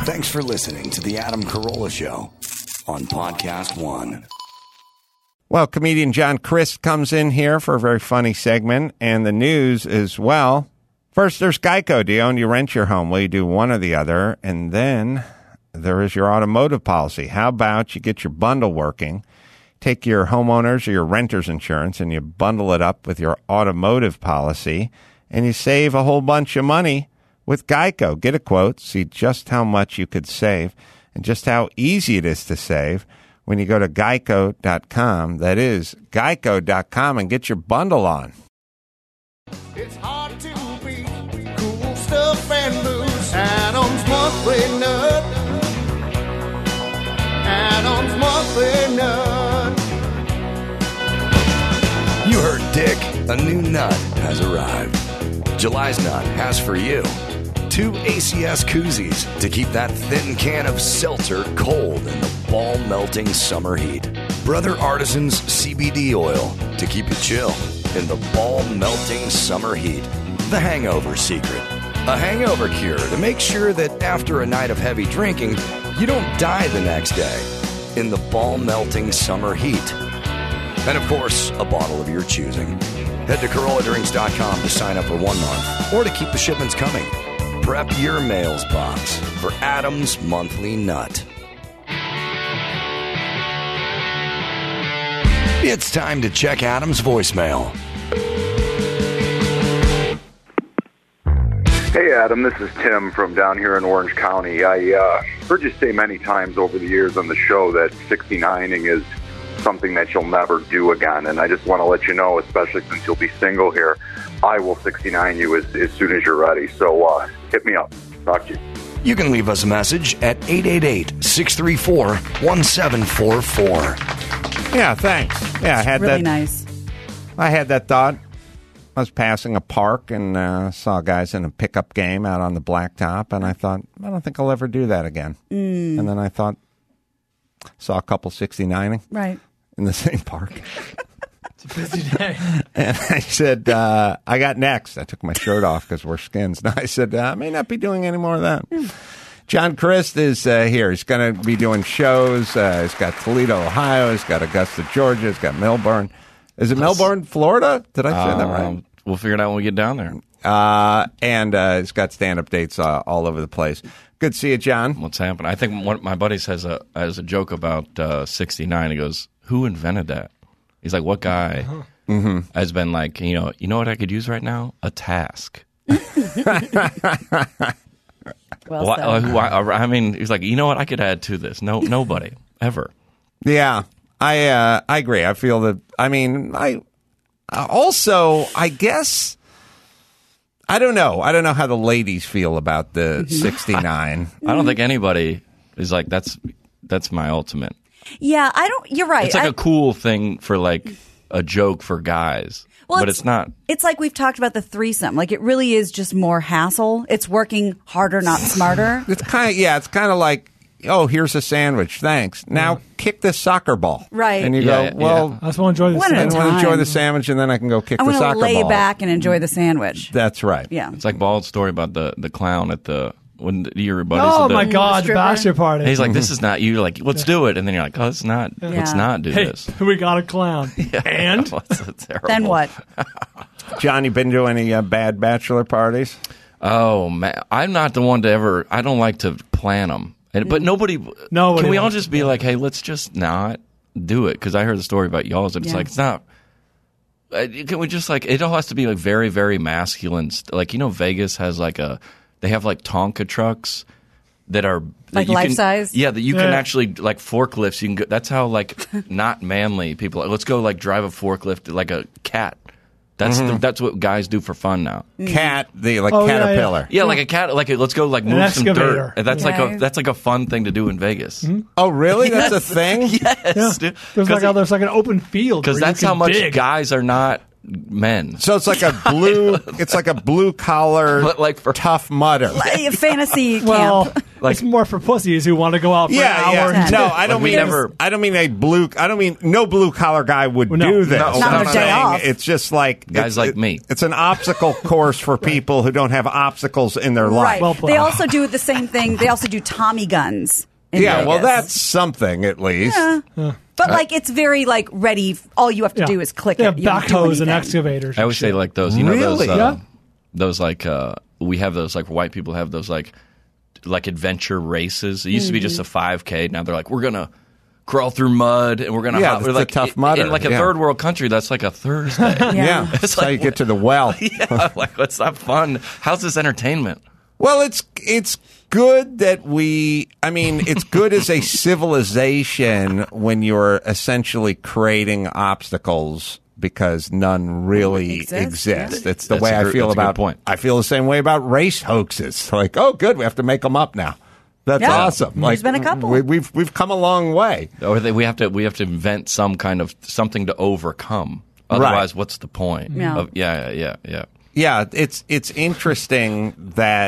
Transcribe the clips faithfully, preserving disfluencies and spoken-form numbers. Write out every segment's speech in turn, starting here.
Thanks for listening to The Adam Carolla Show on Podcast One. Well, comedian John Crist comes in here for a very funny segment, and the news as well. First, there's Geico. Do you own, you rent your home? Well, you do one or the other. And then there is your automotive policy. How about you get your bundle working, take your homeowners or your renter's insurance, and you bundle it up with your automotive policy, and you save a whole bunch of money with Geico. Get a quote, see just how much you could save, and just how easy it is to save when you go to geico dot com. That is geico dot com, and get your bundle on. It's hard to be cool stuff and loose. Adam's Monthly Nut. Adam's Monthly Nut. You heard Dick. A new nut has arrived. July's nut has for you two A C S koozies to keep that thin can of seltzer cold in the ball-melting summer heat. Brother Artisan's C B D oil to keep you chill in the ball-melting summer heat. The Hangover Secret. A hangover cure to make sure that after a night of heavy drinking, you don't die the next day in the ball-melting summer heat. And, of course, a bottle of your choosing. Head to Carolla Drinks dot com to sign up for one month or to keep the shipments coming. Prep your mails box for Adam's Monthly Nut. It's time to check Adam's voicemail. Hey, Adam, this is Tim from down here in Orange County. I uh, heard you say many times over the years on the show that sixty-nining is something that you'll never do again, and I just want to let you know, especially since you'll be single here, I will sixty-nine you as, as soon as you're ready. So uh, hit me up. Talk to you. You can leave us a message at eight eight eight, six three four, one seven four four. Yeah, thanks. Yeah, I had really that. nice. I had that thought. I was passing a park and uh, saw guys in a pickup game out on the blacktop, and I thought, I don't think I'll ever do that again. Mm. And then I thought, saw a couple sixty-nining Right. in the same park. It's a busy day. And I said, uh, I got next. I took my shirt off because we're skins. And I said, uh, I may not be doing any more of that. Mm. John Crist is uh, here. He's going to be doing shows. Uh, he's got Toledo, Ohio. He's got Augusta, Georgia. He's got Melbourne. Is it Melbourne, Florida? Did I say um, that right? We'll figure it out when we get down there. Uh, and uh, he's got stand-up dates uh, all over the place. Good to see you, John. What's happening? I think one, my buddy has a has a joke about uh, sixty-nine. He goes, "Who invented that?" He's like, "What guy mm-hmm. has been like, you know, you know what I could use right now? A task." Well Why, said. uh, why, I mean, he's like, you know what? I could add to this. No, nobody ever. Yeah, I uh, I agree. I feel that. I mean, I uh, also I guess I don't know. I don't know how the ladies feel about the sixty-nine. I don't think anybody is like that's that's my ultimate. Yeah, I don't. You're right. It's like I, a cool thing for like a joke for guys, well, but it's, it's not. It's like we've talked about the threesome. Like it really is just more hassle. It's working harder, not smarter. It's kind of yeah. It's kind of like, oh, here's a sandwich. Thanks. Now Yeah. kick this soccer ball. Right. And you Yeah, go, yeah, well, yeah. I just want to enjoy the One at a I sandwich. want to enjoy time. the sandwich, and then I can go kick I the want soccer to lay ball. back and enjoy the sandwich. That's right. Yeah. It's like Bald's story about the, the clown at the when the, your buddies. Oh at the, my God, the stripper. bachelor party. And he's like, "This is not you." Like, let's do it, and then you're like, "Oh, it's not. Let's Yeah. not do Hey, this." we got a clown. And That's terrible. Then what? John, you been to any uh, bad bachelor parties? Oh man, I'm not the one to ever. I don't like to plan them, and, but nobody. Nobody Can we all wants just to be plan. like, "Hey, let's just not do it"? Because I heard the story about y'all's, and it's Yeah. like it's not. uh, Can we just like it all has to be like very very masculine? st- Like you know, Vegas has like a they have like Tonka trucks that are that Like you life can- size? Yeah, that you can Yeah. actually like forklifts. You can go, that's how like not manly people. Let's go like drive a forklift like a cat. That's the, that's what guys do for fun now. Cat, the like Oh, yeah, yeah. caterpillar. Yeah, like a cat. Like a, let's go like An move some excavator. dirt. And that's like Yeah. a that's like a fun thing to do in Vegas. Oh, really? That's a thing? Yes, Yeah. dude. There's like, a, there's like an open field. Because where you that's can how much dig. guys are not men. So it's like a blue. It's like a blue collar, But like for tough mudder. Like, fantasy Well, camp. Like, it's more for pussies who want to go out for Yeah, an hour. yeah. and No, I don't we mean never- I don't mean a blue. I don't mean no blue collar guy would No. do this. No, Not I'm on their day saying off. It's just like Guys it's- like it- me. It's an obstacle course for people who don't have obstacles in their life. Right. Well played. They also do the same thing. They also do Tommy guns. in Yeah, well, Vegas. that's something at least. Yeah. But like it's very like ready. All you have to Yeah. do is click They it. have You don't do backhoes and anything. excavators. I always say like those, you know, Really? those, uh, Yeah. those like uh, we have those like white people have those like like adventure races. It used to be just a five K. Now they're like we're gonna crawl through mud and we're gonna Yeah, hop. that's We're the like Tough in- Mudder, in like a yeah. third world country. That's like a Thursday. Yeah. Yeah, that's how you get to the well. yeah, like that's not fun. How's this entertainment? Well, it's it's good that we. I mean, it's good as a civilization when you're essentially creating obstacles because none really Exist, exist. yeah. It's the That's way a I gr- feel that's a good about. point. I feel the same way about race hoaxes. Like, oh, good, we have to make them up now. That's Yeah. awesome. There's Like, been a couple. We, we've we've come a long way. Or they, we have to we have to invent some kind of something to overcome. Otherwise, what's the point? Yeah. Of, yeah, yeah, yeah, yeah. Yeah, it's it's interesting that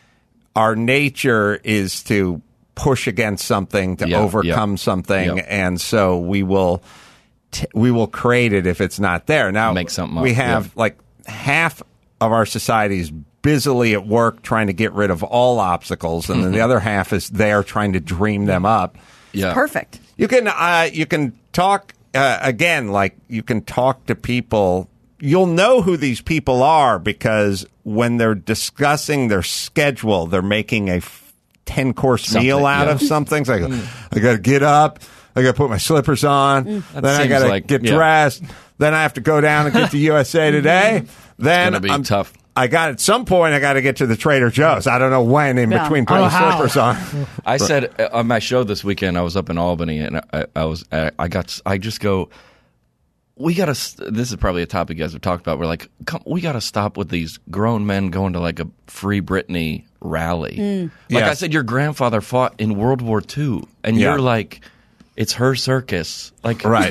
our nature is to push against something to Yeah, overcome yeah. something, Yeah. and so we will t- we will create it if it's not there. Now, Make something up, we have yeah. like half of our society is busily at work trying to get rid of all obstacles, and then the other half is there trying to dream them up. Yeah. Perfect. You can uh, you can talk uh, again, like you can talk to people. You'll know who these people are because when they're discussing their schedule, they're making a f- ten course Something, meal out yeah. of something. It's like I got to get up, I got to put my slippers on, then I seems got to like- get yeah. dressed, then I have to go down and get to U S A Today. Then gonna be I'm tough. I got at some point I got to get to the Trader Joe's. I don't know when in Yeah. between I don't putting know how. slippers on. I said uh, on my show this weekend, I was up in Albany, and I, I was, I, I got, I just go, we got to. This is probably a topic you guys have talked about. We're like, come, we got to stop with these grown men going to like a Free Britney rally. Like Yes. I said, your grandfather fought in World War Two, and Yeah. you're like, it's her circus. Like, Right.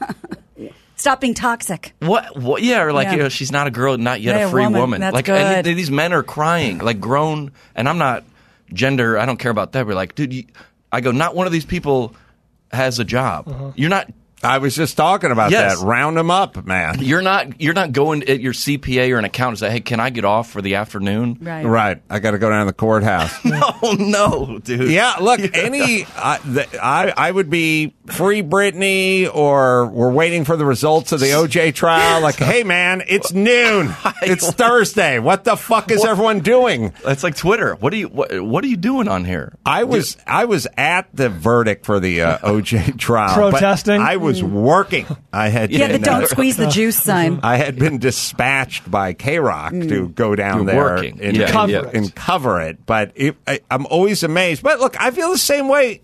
Stop being toxic. What? What? Yeah, or like Yeah. you know, she's not a girl, not yet Yeah, a free woman. woman. That's like, good. and these men are crying, like grown, and I'm not gender. I don't care about that. We're like, dude, you, I go, not one of these people has a job. You're not. I was just talking about Yes. that. Round them up, man. You're not. You're not going at your C P A or an accountant and say, hey, can I get off for the afternoon? Right. Right. I got to go down to the courthouse. Oh no, dude. Yeah, look, any I, the, I I would be Free Britney, or we're waiting for the results of the O J trial. Like, hey man, it's noon. It's Thursday. What the fuck is everyone doing? That's like Twitter. What are you? What, what are you doing on here? I was I was at the verdict for the uh, O J trial, but Protesting? I was working. I had Yeah, the been, don't uh, squeeze the juice sign. I had been dispatched by K Rock to go down You're there working. and, Yeah, and- Cover it. and cover it. But it, I, I'm always amazed. But look, I feel the same way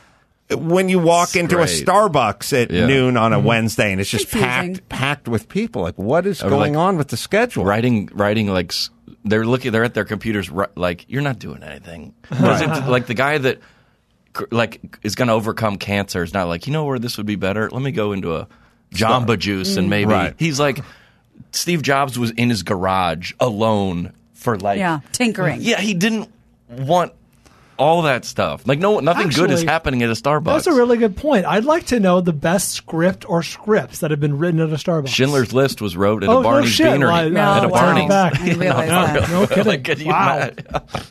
when you walk It's into a great. Starbucks at Yeah. noon on a Wednesday and it's just Confusing. packed packed with people. Like, what is Or going like on with the schedule? Writing, writing like s- they're looking. They're at their computers. ri- Like you're not doing anything. Is it- like the guy that cr- like is going to overcome cancer is not like, you know where this would be better. Let me go into a Jamba Juice and maybe Right. he's like Steve Jobs was in his garage alone for like Yeah, tinkering. yeah he didn't want all that stuff. Like no nothing good is Actually, happening at a Starbucks. That's a really good point. I'd like to know the best script or scripts that have been written at a Starbucks. Schindler's List was wrote at Oh, a no Barney's shit. Beanery. Well, at a No, Barney's. wow. Back. I realize that. No kidding. Like, could you wow. imagine?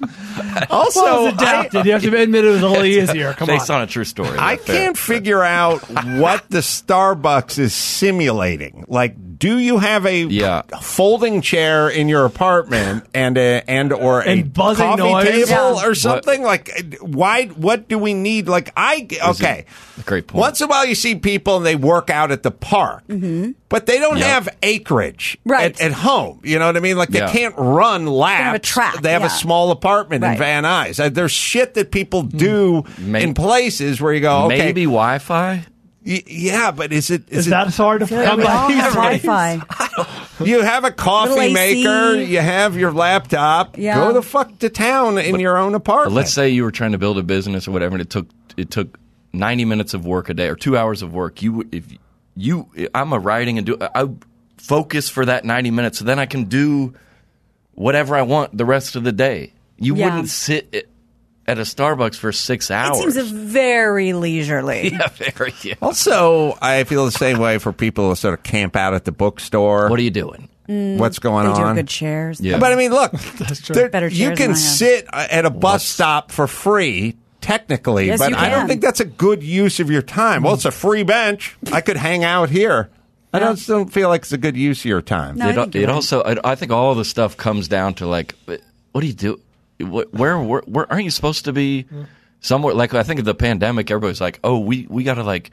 Also, Well, it's adapted. You have to admit it was a little easier. Come Based on. on a true story. I That's fair. can't figure out what the Starbucks is simulating. Like, do you have a Yeah. folding chair in your apartment and a, and or a And buzzing coffee noise? table Yeah. or something? Like, why? What do we need? Like, I okay. a great point. Once in a while, you see people and they work out at the park, but they don't Yep. have acreage Right. at, at home. You know what I mean? Like, they Yeah. can't run laps. have a track, They have a yeah. small apartment in Right. Van Nuys. Uh, There's shit that people do May- in places where you go, okay, Maybe Wi-Fi. Y- yeah, but is it is, Is it that hard to We come all by? have Wi-Fi. you have a coffee Little A C. maker, you have your laptop, Yeah. go the fuck to town in your own apartment. Let's say you were trying to build a business or whatever, and it took it took ninety minutes of work a day or two hours of work. You would- if you I'm a writing and do I focus for that ninety minutes, so then I can do whatever I want the rest of the day. You Yeah. wouldn't sit at a Starbucks for six It hours. seems very leisurely. yeah, very. Yeah. Also, I feel the same way for people who sort of camp out at the bookstore. What are you doing? What's going They do have on? good chairs. Yeah. But I mean, look, there- Better you chairs can than I have. sit at a bus stop for free, technically, Yes, but you I don't can. think that's a good use of your time. Well, it's a free bench. I could hang out here. I don't, don't feel like it's a good use of your time. No, I it think you're it right. also, I, I think all of the stuff comes down to like, what do you do? What, where, where, where aren't you supposed to be somewhere? Like, I think of the pandemic, everybody's like, oh, we, we got to like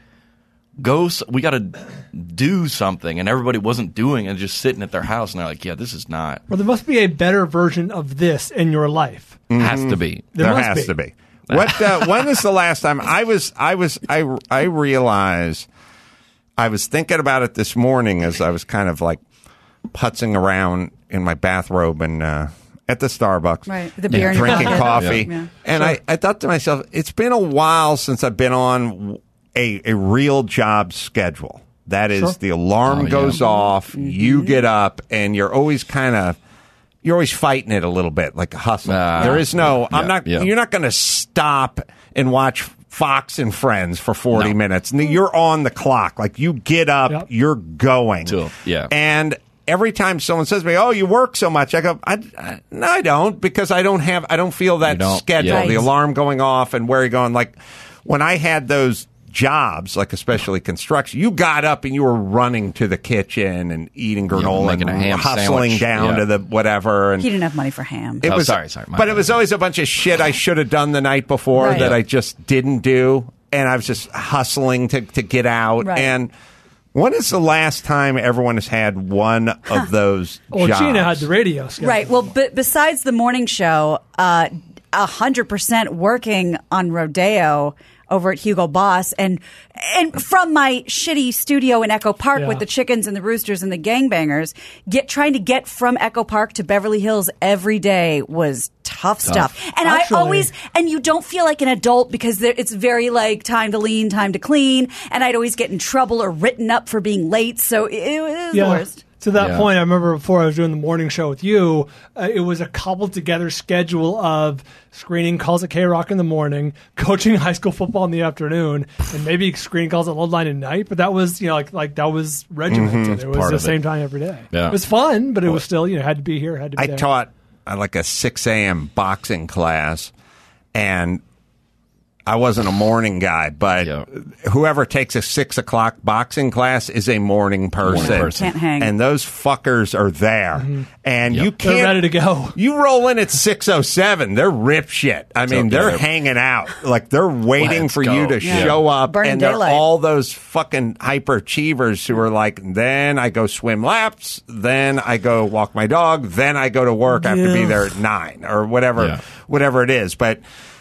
go, s- we got to do something. And everybody wasn't doing it, just sitting at their house. And they're like, yeah, this is not, Well, there must be a better version of this in your life. has to be. There There must has be. to be. What? Uh, when is the last time I was? I was. I. I realized. I was thinking about it this morning as I was kind of like putzing around in my bathrobe and uh, at the Starbucks, Right, with the beer in your drinking pocket. coffee, Yeah. and I, I thought to myself, it's been a while since I've been on a a real job schedule. That is, Sure. the alarm Oh, yeah. goes off, Mm-hmm. you get up, and you're always kind of. You're always fighting it a little bit, like a hustle. Ah. there is no. I'm Yeah, not. yeah. You're not going to stop and watch Fox and Friends for forty No. minutes. And you're on the clock. Like you get up, Yep. you're going. Too, yeah. And every time someone says to me, "Oh, you work so much," I go, I, I, "No, I don't," because I don't have. I don't feel that You don't, schedule. yeah. The Right. alarm going off and where you're going. Like when I had those jobs, like especially construction, you got up and you were running to the kitchen and eating granola making and a ham hustling sandwich. down Yeah. to the whatever. And He didn't have money for ham. it Oh, was, sorry, sorry, my but it bad. was always a bunch of shit I should have done the night before Right. that I just didn't do, and I was just hustling to to get out. Right. And when is the last time everyone has had one of those Well, jobs? Gina had the radio schedule. Right. Well, b- besides the morning show, uh, a hundred percent working on Rodeo over at Hugo Boss, and and from my shitty studio in Echo Park Yeah. with the chickens and the roosters and the gangbangers, get trying to get from Echo Park to Beverly Hills every day was tough, stuff. And Actually- I always and you don't feel like an adult because there, it's very like time to lean, time to clean, and I'd always get in trouble or written up for being late. So it, it was the worst. To that Yeah. point, I remember before I was doing the morning show with you, uh, it was a cobbled together schedule of screening calls at K Rock in the morning, coaching high school football in the afternoon, and maybe screening calls at Loadline at night. But that was, you know, like like that was regimented. It was Part the of it. same time every day. Yeah. It was fun, but it was still, you know, had to be here, had to be I there. taught uh, like a six a.m. boxing class, and I wasn't a morning guy, but Yeah. whoever takes a six o'clock boxing class is a morning person. person. Can't hang. And those fuckers are there. And you can't. They're ready to go. You roll in at six oh seven, they're rip shit. I mean, okay. they're hanging out. Like, they're waiting Let's for go. you to Yeah. show up. Burning and they're daylight. all those fucking hyperachievers who are like, then I go swim laps, then I go walk my dog, then I go to work. I have to be there at nine or whatever, Yeah. whatever it is. But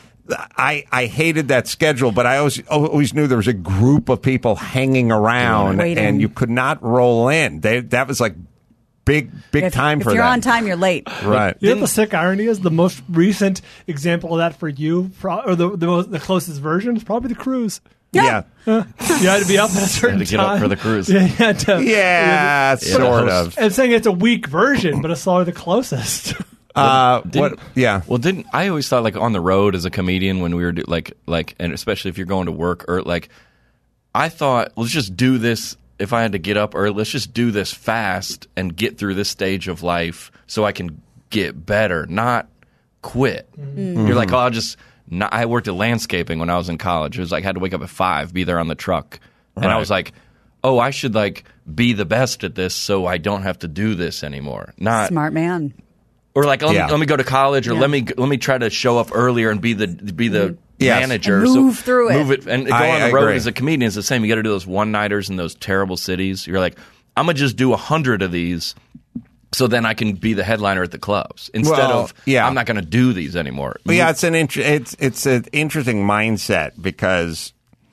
I, I hated that schedule, but I always always knew there was a group of people hanging around, Waiting. and you could not roll in. They, that was like big, big If, time if for you're them. on time, you're late. Right. You know what the sick irony is? The most recent example of that for you, pro- or the the, most, the closest version, is probably the cruise. Yeah. You had to be up at a certain to get up time for the cruise. Yeah, you had to- Yeah, sort host- of. I'm saying it's a weak version, but it's probably the closest. Uh, Didn't- what? Yeah. Well, didn't I always thought like on the road as a comedian when we were do, like like and especially if you're going to work or like I thought let's just do this if I had to get up early let's just do this fast and get through this stage of life so I can get better, not quit. You're like, oh, I'll just. Not, I worked at landscaping when I was in college. It was like I had to wake up at five, be there on the truck, and I Right. was like, oh, I should like be the best at this so I don't have to do this anymore. Not Smart man. or like let, Yeah. me, let me go to college, or Yeah. let me let me try to show up earlier and be the be the Yes. manager. And move through it. Move it and go I on the road agree. as a comedian is the same. You got to do those one nighters in those terrible cities. You're like, I'm gonna just do a hundred of these, so then I can be the headliner at the clubs instead Well, of yeah. I'm not gonna do these anymore. Well, yeah, it's an int- it's it's an interesting mindset because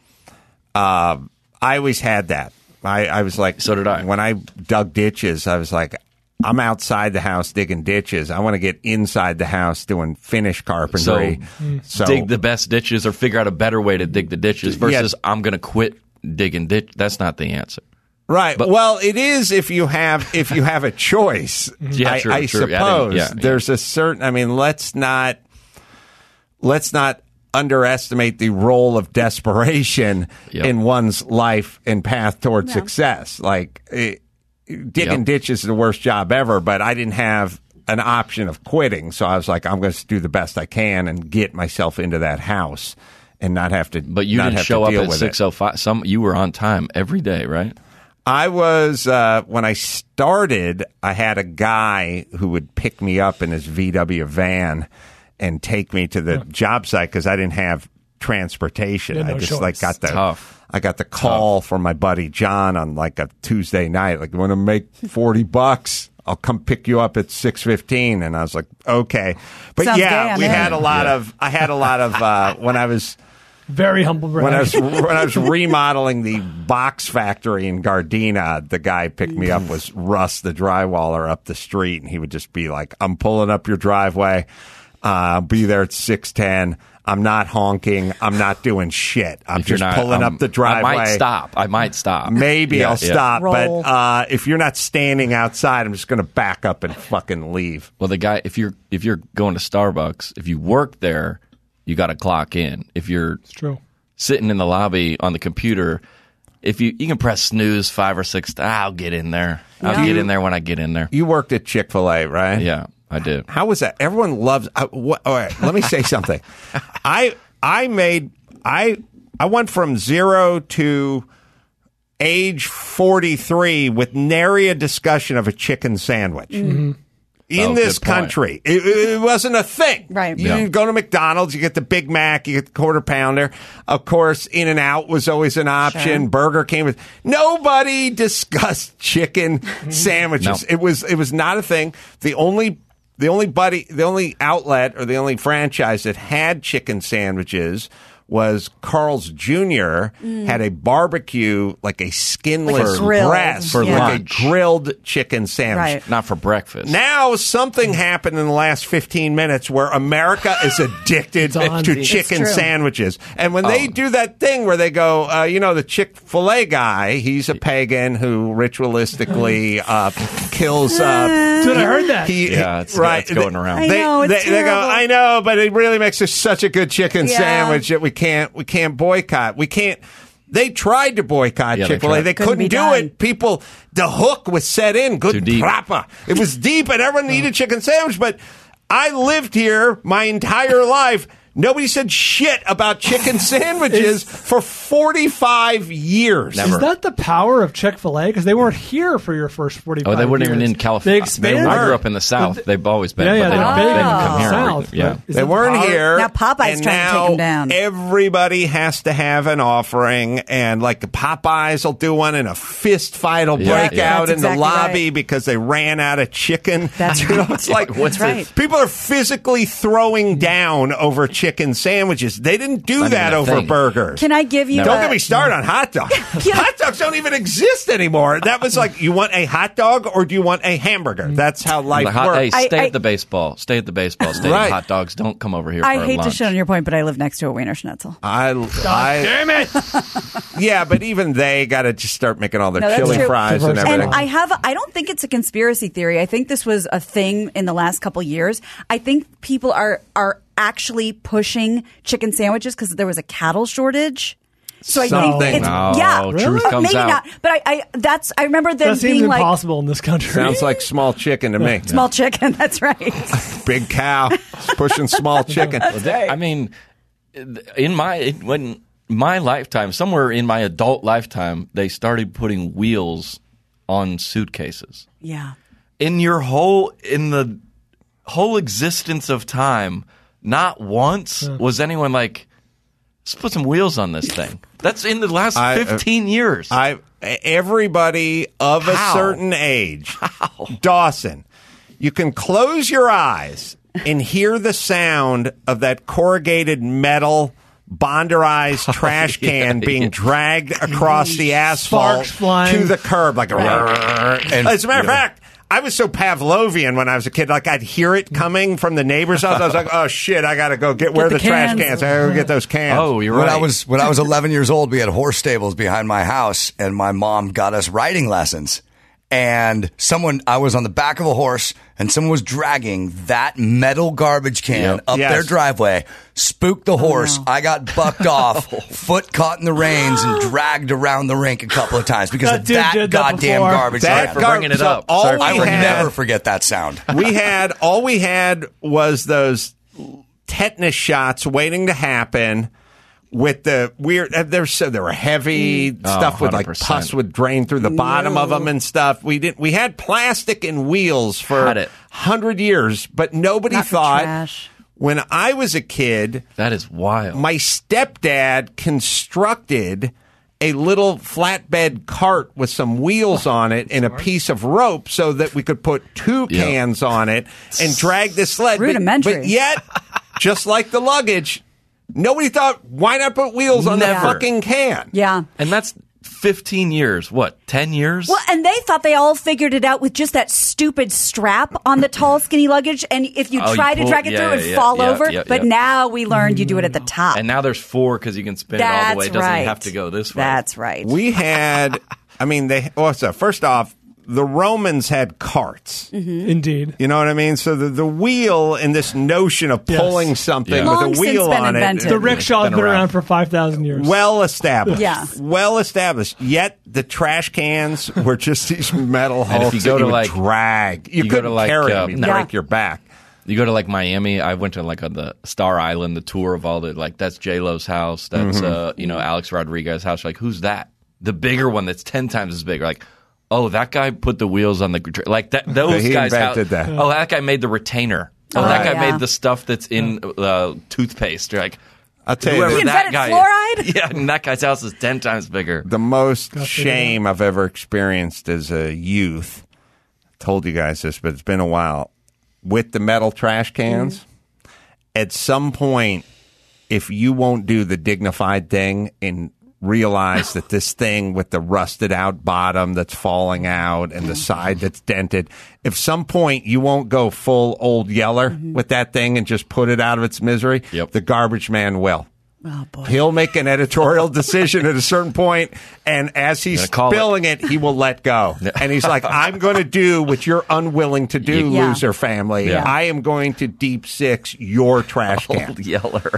uh, I always had that. I, I was like, So did I. When I dug ditches, I was like, I'm outside the house digging ditches. I want to get inside the house doing finish carpentry. So, dig the best ditches or figure out a better way to dig the ditches versus I'm gonna quit digging ditch. That's not the answer. right. but- well, it is if you have if you have a choice. Yeah, I, true, I true. Yeah, I didn't- suppose yeah, yeah. there's a certain. I mean, let's not. let's not underestimate the role of desperation Yep. in one's life and path towards success. Like, it, digging Yep. ditches is the worst job ever, but I didn't have an option of quitting. So I was like, I'm going to do the best I can and get myself into that house and not have to. But you not didn't have show to up deal at with six it. oh five. Some you were on time every day, right? I was uh, when I started. I had a guy who would pick me up in his V W van and take me to the job site because I didn't have transportation. You had no I just choice. like got the Tough. I got the call from my buddy John on like a Tuesday night. Like, you want to make forty bucks? I'll come pick you up at six fifteen. And I was like, okay. But Sounds yeah, gay, I'm we in. had a lot Yeah. of. I had a lot of uh, when I was. Very humble brag. When I was when I was remodeling the box factory in Gardena, the guy picked me up was Russ, the drywaller up the street, and he would just be like, "I'm pulling up your driveway. Uh, I'll be there at six ten. I'm not honking. I'm not doing shit. I'm If you're just not, pulling um, up the driveway. I might stop. I might stop. Maybe Yeah, I'll yeah. stop, Roll. but uh, if you're not standing outside, I'm just going to back up and fucking leave." Well, the guy, if you're if you're going to Starbucks, if you work there, you got to clock in. If you're It's true. sitting in the lobby on the computer, if you you can press snooze five or six, I'll get in there. I'll Yeah. get in there when I get in there. You worked at Chick-fil-A, right? Yeah, I did. How was that? Everyone loves. Uh, what, all right, let me say something. I I made I I went from zero to age forty-three with nary a discussion of a chicken sandwich. In Oh, this good point. country, it, it wasn't a thing. Right. You Yeah. go to McDonald's, you get the Big Mac, you get the quarter pounder. Of course, In and Out was always an option. Sure. Burger King was. Nobody discussed chicken sandwiches. No. It was it was not a thing. The only the only buddy the only outlet or the only franchise that had chicken sandwiches was Carl's Junior had a barbecue, like a skinless Like a grilled, breast, For like lunch. a grilled chicken sandwich. Right. Not for breakfast. Now something happened in the last fifteen minutes where America is addicted on. to It's chicken true. sandwiches. And when they do that thing where they go, uh, you know, the Chick-fil-A guy, he's a pagan who ritualistically uh, kills. Uh, Dude, I heard that. he, Yeah, it's- right. it's going around. I They, know, it's they, they go, terrible. I know, but it really makes us such a good chicken Yeah. sandwich that we can't we can't boycott. We can't. They tried to boycott Yeah, they Chick-fil-A. tried. They Couldn't couldn't be do done. it. People, the hook was set in. Good Too deep. proper. It was deep, and everyone needed chicken sandwich. But I lived here my entire life. Nobody said shit about chicken sandwiches for forty-five years. Never. Is that the power of Chick-fil-A? Because they weren't here for your first forty-five Oh, they weren't even years. in California. They expanded. I grew up in the South. But They've always been. Yeah, yeah, but they they're don't, big they in didn't the come here. South. Yeah. but is They it the weren't power- here. Now Popeye's and trying to now take 'em down. Everybody has to have an offering, and like Popeyes will do one, and a fist fight will Yeah, break yeah. out That's in the exactly lobby right. because they ran out of chicken. That's you know, right. it's like What's That's right. people are physically throwing down over chicken sandwiches. They didn't do Not that even a over thing. burgers. Can I give you? Don't a- get me started on hot dogs. Hot dogs don't even exist anymore. That was like, you want a hot dog or do you want a hamburger? That's how life The hot, works. hey, stay I- at the baseball. Stay at the baseball stadium. Right. Hot dogs. Don't come over here I for hate lunch. to shit on your point, but I live next to a Wiener Schnitzel. I, I, Damn it! yeah, but even they got to just start making all their No, that's chili true. fries and Diversity. everything. And I have, I don't think it's a conspiracy theory. I think this was a thing in the last couple years. I think people are are actually pushing chicken sandwiches because there was a cattle shortage. So I Something. think it's No, yeah, truth But comes maybe out. not. But I, I that's I remember them That seems being like impossible in this country. Sounds like small chicken to me. small chicken. That's right. Big cow pushing small chicken. I mean, in my when my lifetime, somewhere in my adult lifetime, they started putting wheels on suitcases. Yeah. In your whole in the whole existence of time, not once was anyone like, let's put some wheels on this thing. That's in the last I, uh, fifteen years. I everybody of a How? certain age, Dawson, you can close your eyes and hear the sound of that corrugated metal bonderized trash can yeah, being yeah. dragged across the asphalt Sparks flying. to the curb like a And- as a matter of yeah. fact, I was so Pavlovian when I was a kid. Like, I'd hear it coming from the neighbor's house. I was like, oh, shit, I got to go get where the the, trash cans. cans. I got to go get those cans. oh, you're When right. I was when I was eleven years old, we had horse stables behind my house, and my mom got us riding lessons. and someone, I was on the back of a horse, and someone was dragging that metal garbage can Yep. up Yes. their driveway, spooked the horse. no. I got bucked off, foot caught in the reins, and dragged around the rink a couple of times because That of dude that did that goddamn before. garbage That can. for gar- bringing it so up. all Sorry we for I would had- never forget that sound. we had all we had was those tetanus shots waiting to happen with the weird uh, there's so there were heavy Oh, stuff with like one hundred percent. pus would drain through the bottom of them and stuff. We didn't we had plastic and wheels for Had it. one hundred years, but nobody Not for thought trash. when I was a kid, That is wild. my stepdad constructed a little flatbed cart with some wheels on it and a piece of rope so that we could put two Yeah. cans on it and drag the sled. But- Rudimentary. But, yet, just like the luggage, nobody thought, why not put wheels on the Never. fucking can? Yeah. and that's fifteen years. What, ten years? Well, and they thought they all figured it out with just that stupid strap on the tall, skinny luggage. And if you Oh, you try to pull- drag it yeah, through, it would yeah, fall yeah, over. yeah, but yeah. now we learned you do it at the top. And now there's four because you can spin it all That's the way. It doesn't right. have to go this way. That's right. We had, I mean, they, well, so first off, the Romans had carts. Indeed. You know what I mean? So the, the wheel and this notion of Yes. pulling something Yeah. with Long a since wheel been on invented. it. The rickshaw's been been around. around for five thousand years. Well established. Yeah. Well established. Yet the trash cans were just these metal And if hulks you go that to, would like- drag. You, you go couldn't to, like, carry uh, them. You'd Yeah. break your back. You go to like Miami. I went to like a, the Star Island, the tour of all the like. That's J Lo's house. That's Mm-hmm. uh, you know Alex Rodriguez's house. Like, who's that? The bigger one that's ten times as big. Like, oh, that guy put the wheels on the tr- like that. Those He guys invented how- that. Oh, that guy made the retainer. Oh, Oh, that guy yeah. made the stuff that's in uh, toothpaste. You're like, I'll tell you, whoever He the, that invented guy. fluoride? Yeah, and that guy's house is ten times bigger. the most shame I've ever experienced as a youth, I told you guys this, but it's been a while, with the metal trash cans, Mm. at some point, if you won't do the dignified thing and realize that this thing with the rusted out bottom that's falling out and the side that's dented, if some point you won't go full old Yeller with that thing and just put it out of its misery, Yep. the garbage man will. Oh, boy. He'll make an editorial decision at a certain point, and as he's Gonna call it. spilling it. he will let go. And he's like, I'm going to do what you're unwilling to do, Yeah. loser family. Yeah. I am going to deep six your trash can. Old Yeller.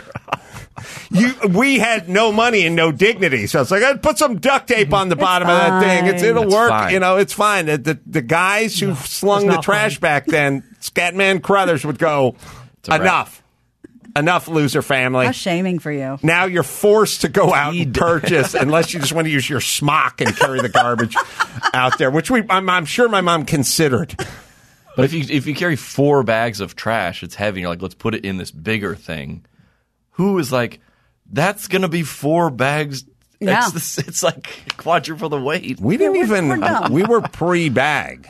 You, we had no money and no dignity, so it's like, I'd put some duct tape on the bottom of that thing. It's, it'll It's work. fine. You know, it's fine. The, the, the guys who slung it's the not trash fine. back then, Scatman Crothers would go, a wrap. enough. Enough, loser family. How shaming for you. Now you're forced to go out and purchase, unless you just want to use your smock and carry the garbage out there, which we, I'm, I'm sure my mom considered. But if you if you carry four bags of trash, it's heavy. You're like, let's put it in this bigger thing. Who is like, that's gonna be four bags? Yeah. It's, this, it's like quadruple the weight. We didn't we're- even. we're dumb. We were pre-bag.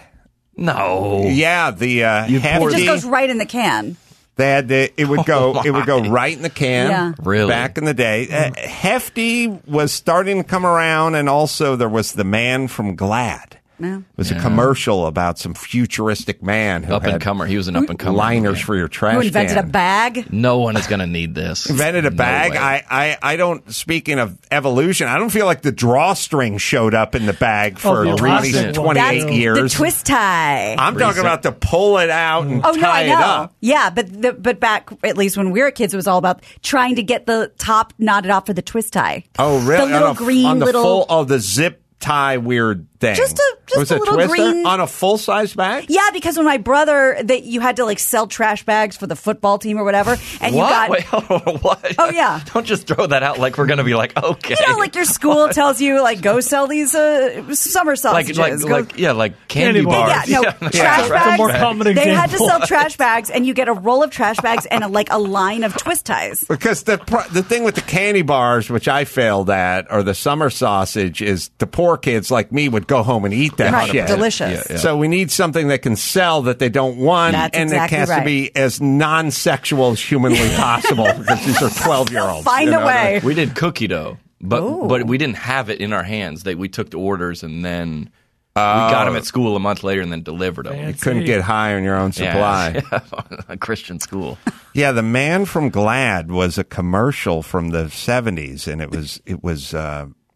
No. Yeah, the uh, You It hefty. just goes right in the can. They had the, it would go. It would go right in the can. Yeah. Really? Back in the day, uh, Hefty was starting to come around, and also there was the man from Glad. Yeah. It was a commercial about some futuristic man who Up and had comer. He was an up and comer. liners for your trash Who invented can. a bag? No one is gonna need this. Invented a No bag. way. I, I, I don't. Speaking of evolution, I don't feel like the drawstring showed up in the bag for the twenty, recent one. twenty-eight That's years. The twist tie. I'm talking Recent. about to pull it out and Oh no, tie I it know. up. Yeah, but the, but back at least when we were kids, it was all about trying to get the top knotted off for the twist tie. Oh, really? The little on a, green on the little. full, oh, the zip tie weird thing. Just a- just was a it little twister green- on a full size bag. Yeah, because when my brother, that you had to like sell trash bags for the football team or whatever, and what? you got. Wait, hold on, what? Oh, yeah. Don't just throw that out like we're gonna be like, okay. You know, like your school tells you, like, go sell these uh, summer like, sausages. like, Go- like, yeah, like candy, Candy bars. bars. yeah, no, Yeah. trash It's a bags. more common They had to example. sell trash bags, and you get a roll of trash bags and a, like a line of twist ties. Because the pro- the thing with the candy bars, which I failed at, or the summer sausage, is the poor kids like me would go home and eat that Right, shit. delicious. Yeah, yeah. So we need something that can sell that they don't want, That's and exactly it has right. to be as non-sexual as humanly possible because these are twelve-year-olds. Find you a know? way. We did cookie dough, but Ooh. but we didn't have it in our hands. They we took the orders and then we got them at school a month later and then delivered them. You couldn't get high on your own supply. Yeah, a Christian school. Yeah, the man from Glad was a commercial from the seventies, and it was it was uh,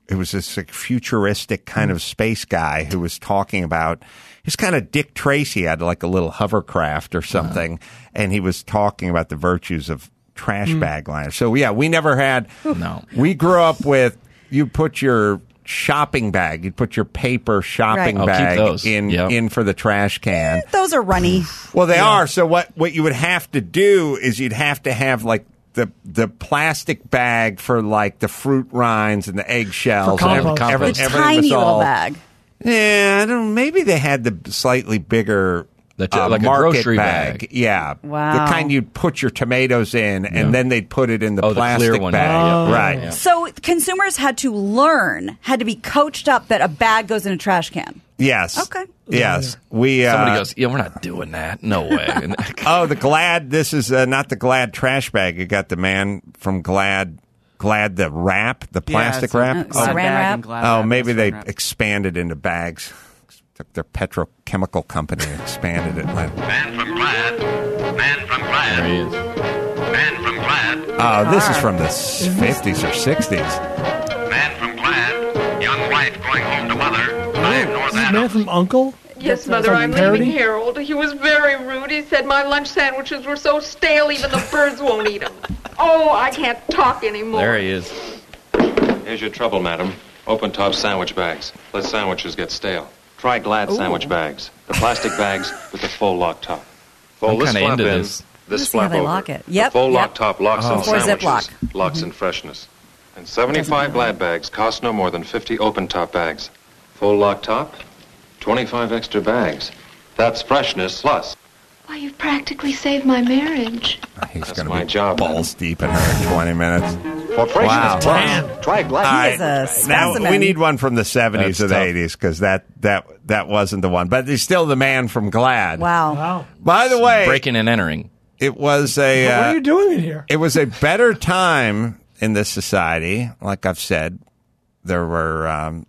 it was this like, futuristic kind of space guy who was talking about. He's kind of Dick Tracy, had like a little hovercraft or something, uh-huh. and he was talking about the virtues of trash mm. bag liners. So yeah, we never had. No, we grew up with you put your shopping bag, you'd put your paper shopping right. bag in yep. in for the trash can. Eh, those are runny. Well, they yeah. are. So what what you would have to do is you'd have to have like. The the plastic bag for like the fruit rinds and the eggshells. For and every, compost. every, The everything tiny was all, little bag. Yeah, I don't. Maybe they had the slightly bigger The, uh, like a market grocery bag. bag. Yeah, Wow. the kind you'd put your tomatoes in, and Yeah. then they'd put it in the Oh, the plastic clear one. bag. Oh. Right. Yeah. So consumers had to learn, had to be coached up that a bag goes in a trash can. Yes. Okay. Yes. We. Uh, Somebody goes, yeah, we're not doing that. No way. Oh, the Glad. This is uh, not the Glad trash bag. You got the man from Glad. Glad the wrap, the plastic yeah, wrap. Uh, Glad saran bag wrap? and Glad Oh, wrap, maybe that's they saran wrap. expanded into bags. Took their petrochemical company and expanded it. Like, Man from Glad. Man from Glad. There he is. Man from Glad. oh, this is from the fifties or sixties. Man from Glad. Young wife going home to mother. Five North Is this man Adams. from Uncle? Yes, Mother, From I'm parody? leaving Harold. He was very rude. He said my lunch sandwiches were so stale even the birds won't eat them. Oh, I can't talk anymore. There he is. Here's your trouble, madam. Open-top sandwich bags. Let sandwiches get stale. Try Glad sandwich bags. The plastic bags with the full lock top. Fold I'm this kinda flap into in, this. this Let's see how flap they over. lock it. The Yep, full yep. lock top locks Oh. in Before sandwiches. Ziploc. Locks in freshness. And seventy-five Glad bags cost no more than fifty open-top bags. Full lock top, twenty-five extra bags. That's freshness plus. Why, you've practically saved my marriage. He's That's going to my be job, balls deep in her in twenty minutes. For freshness Wow. plus, try Glad. He is a Now specimen. we need one from the seventies That's or the tough. eighties because that that that wasn't the one. But he's still the man from Glad. Wow. Wow. By the way, Breaking and entering. it was a What uh, are you doing in here? it was a better time in this society. Like I've said, there were um,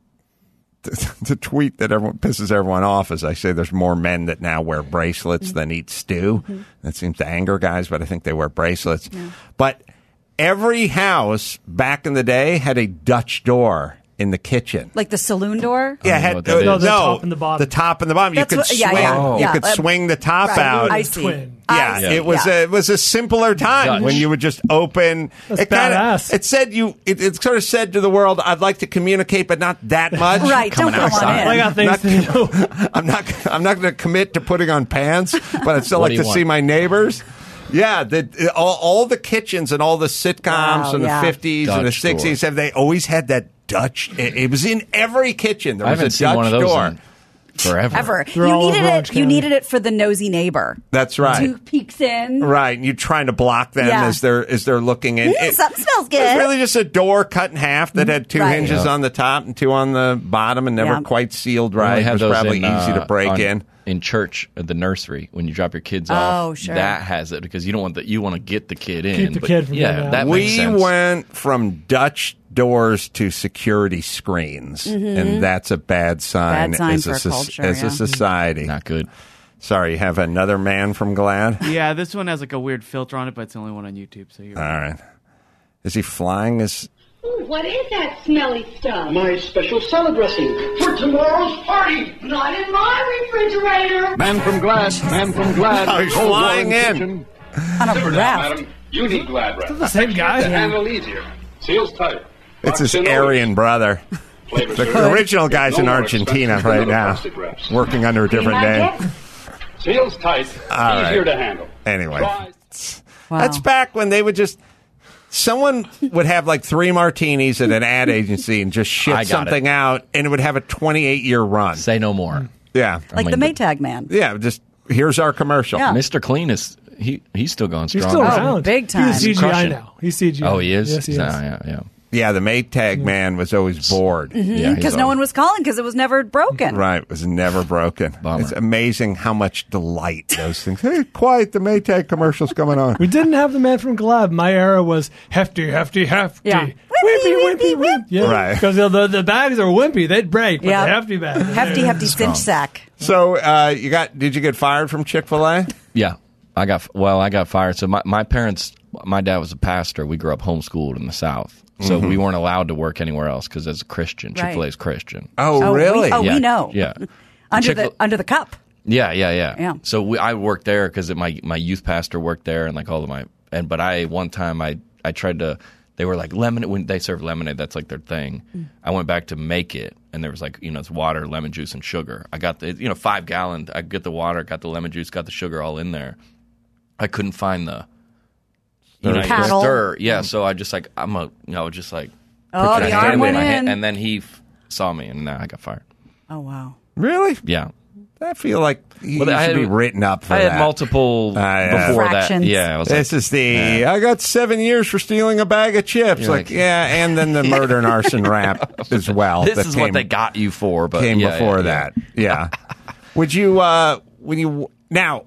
the, the tweet that everyone pisses everyone off is I say there's more men that now wear bracelets than eat stew. Mm-hmm. That seems to anger guys, but I think they wear bracelets. But every house back in the day had a Dutch door in the kitchen. Like the saloon door? Yeah, know had, what that uh, is. No, the no, top and the bottom. The top and the bottom. That's you could what- yeah, swing. yeah, you yeah. could Um, swing the top right. out. I see. Twin. Yeah, I see. it was Yeah. a, it was a simpler time Dutch. when you would just open. That's it kinda, badass. It said you. It, it sort of said to the world, "I'd like to communicate, but not that much." Right, don't Coming come on outside. in. I got things Not- to do. I'm not. I'm not going to commit to putting on pants, but I'd still What like do to you see want? my neighbors. Yeah, the, all, all the kitchens and all the sitcoms Wow, from yeah. the fifties and the Dutch door. sixties have they always had that Dutch. It, it was in every kitchen. There I was haven't a seen Dutch one of those door. in forever. Ever. They're You all needed over it. Orange You County. needed it for the nosy neighbor. That's right. Who peeks in. Right, and you're trying to block them Yeah. as they're as they're looking in. Mm, It- something smells good. It's really just a door cut in half that had two Right. hinges Yeah. on the top and two on the bottom, and never Yeah. quite sealed We only right. It have was those probably in, easy to uh, break on- in. in church at the nursery when you drop your kids Oh, off. sure. That has it because you don't want that. You want to get the kid in. Keep the but kid from yeah, getting out. that makes We sense. went from Dutch doors to security screens, and that's a bad sign, Bad sign as, for a, a soc- culture, as yeah. a society. Not good. Sorry, you have another man from Glad? Yeah, this one has like a weird filter on it, but it's the only one on YouTube. So you're All right. Is he flying his... What is that smelly stuff? My special salad dressing for tomorrow's party. Not in my refrigerator. Man from Glad, man from Glad. Oh, he's Cold flying War in. kitchen. On a raft. You need Glad wrap. The same guy. To handle easier. Seals tight. It's his Locks in Aryan brother. Flavors The good. original guy's in No more Argentina expensive than right other now, plastic wraps. working under a different name. Seals tight. All easier right. to handle. Anyway, Try- Wow. that's back when they would just... Someone would have like three martinis at an ad agency and just shit I got something it. out, and it would have a twenty-eight year run. Say no more. Yeah. Like I the mean, Maytag man. Yeah, just here's our commercial. Yeah. Mister Clean is he? He's still going He's strong. still Oh, around. big time. He's C G I Crushing. now. He's C G I. Oh, he is. Yes, he is. Yeah, yeah, yeah. Yeah, the Maytag man was always bored. Yeah, he's Because no all- one was calling because it was never broken. Right, it was never broken. Bummer. It's amazing how much delight those things. Hey, quiet, the Maytag commercial's coming on. We didn't have the man from Glad. My era was hefty, hefty, hefty. Yeah. Wimpy, wimpy, wimpy. Yeah. Right. Because the, the, the bags are wimpy. They'd break. But Yeah. the hefty bags. Hefty, hefty cinch sack. So, uh, you got? Did you get fired from Chick-fil-A? Yeah, I got well. I got fired. So my, my parents my dad was a pastor. We grew up homeschooled in the South. So Mhm. we weren't allowed to work anywhere else because as a Christian, Right. Chick-fil-A is Christian. Oh, Oh, we- really? oh, we Yeah, know. Yeah. Under Chick-fil- the under the cup. Yeah, yeah, yeah. Yeah. So we, I worked there because my my youth pastor worked there, and like all of my and but I one time I I tried to. They were like lemonade when they serve lemonade. That's like their thing. Mm. I went back to make it, and there was like you know it's water, lemon juice, and sugar. I got the you know five gallon. I get the water, got the lemon juice, got the sugar all in there. I couldn't find the you know, Paddle. stir. Yeah, so I just like I'm a you know just like Oh, put the my arm hand went my hand, in. and then he f- saw me, and now I got fired. Oh wow. Really? Yeah. I feel like you Well, should I had- be written up for I that. had multiple yeah. before Fractions. that. Yeah, I was This like, is the yeah. I got seven years for stealing a bag of chips. You're Like, like- yeah, and then the murder and arson rap as well. This that is came, what they got you for, but came yeah, before yeah, that. Yeah. Would you? uh When you now?